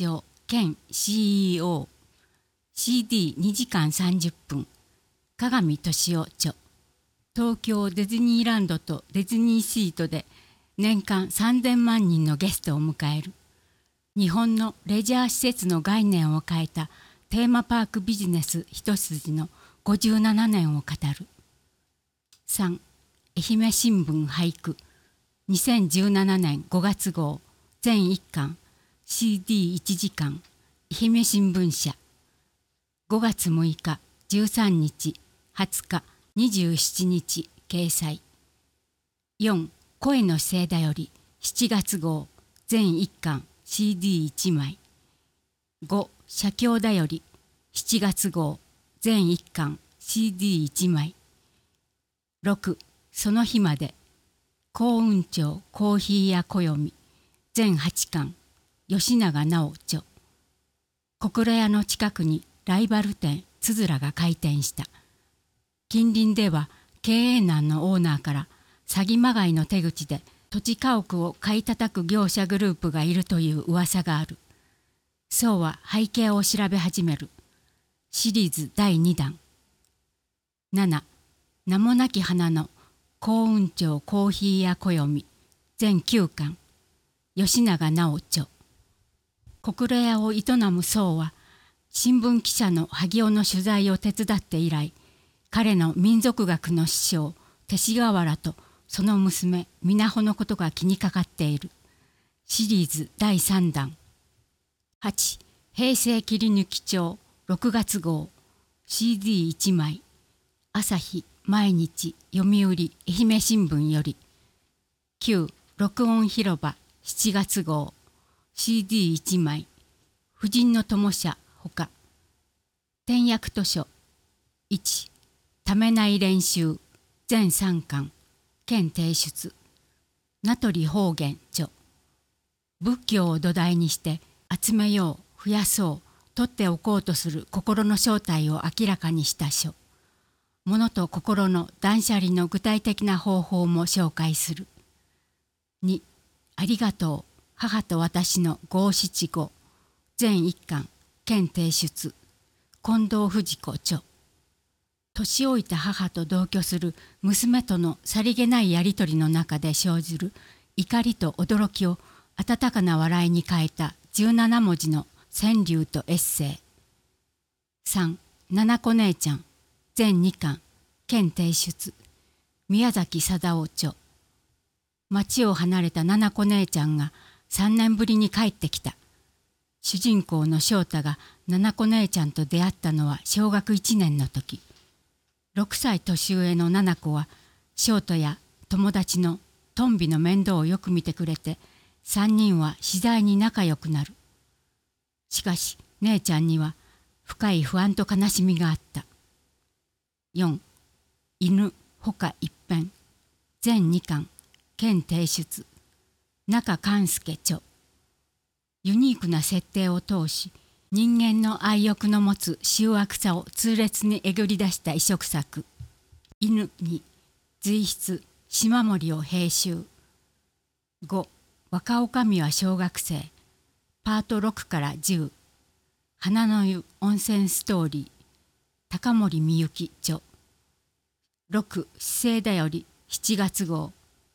兼 シーイーオー、シーディーに 時間さんじゅっぷん、鏡俊夫著。東京ディズニーランドとディズニーシートで年間さんぜんまんにんのゲストを迎える。日本のレジャー施設の概念を変えたテーマパークビジネス一筋のごじゅうななねんを語る。さん、愛媛新聞俳句にせんじゅうななねんごがつ号全いっかん シーディーいち 時間愛媛新聞社ごがつむいか、じゅうさんにち、はつか、にじゅうしちにち掲載。よん、声のせいだよりしちがつ号全いっかん シーディーいち 枚。ご、写経だよりしちがつ号全いっかん シーディーいち 枚。ろく、その日まで幸運町コーヒーや暦全はちかん吉永直著。小倉屋の近くにライバル店つづらが開店した。近隣では経営難のオーナーから詐欺まがいの手口で土地家屋を買い叩く業者グループがいるという噂がある。そうは背景を調べ始める。シリーズだいにだん。なな、名もなき花の幸運町コーヒーや暦全きゅうかん吉永直著。小倉屋を営む僧は新聞記者の萩尾の取材を手伝って以来、彼の民族学の師匠勅使河原とその娘美奈穂のことが気にかかっている。シリーズだいさんだん。はち、平成切り抜き帳ろくがつ号 シーディーいち 枚。朝日、毎日、読売、愛媛新聞より。きゅう、録音広場しちがつ号 シーディーいち 枚。婦人の友社ほか。点訳図書いち、ためない練習全さんかん兼提出。名取方言著。仏教を土台にして集めよう、増やそう、取っておこうとする心の正体を明らかにした書。物と心の断捨離の具体的な方法も紹介する。に、ありがとう、母と私の五七五全いっかん兼提出。近藤富士子著。年老いた母と同居する娘とのさりげないやりとりの中で生じる怒りと驚きを温かな笑いに変えたじゅうななもじの川柳とエッセイ。さん、七子姉ちゃん全にかん兼提出。宮崎貞夫著。町を離れた七子姉ちゃんがさんねんぶりに帰ってきた。主人公の翔太が七子姉ちゃんと出会ったのは小学いちねんの時。ろくさい年上の七子は翔太や友達のトンビの面倒をよく見てくれて、さんにんは次第に仲良くなる。しかし姉ちゃんには深い不安と悲しみがあった。よん、犬ほか一編全にかん兼提出。中勘介著。ユニークな設定を通し、人間の愛欲の持つ醜悪さを痛烈にえぐり出した異色作。犬に随筆島森を編集。ご、若女将は小学生パートろくからじゅう。花の湯温泉ストーリー高森美幸著。ろく、姿勢だよりしちがつ号。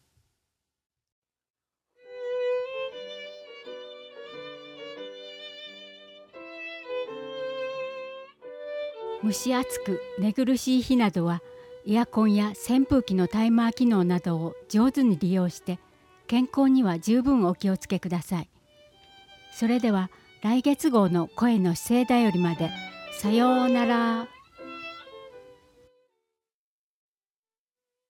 蒸し暑く寝苦しい日などはエアコンや扇風機のタイマー機能などを上手に利用して健康には十分お気をつけください。それでは来月号の声の姿勢だよりまでさようなら。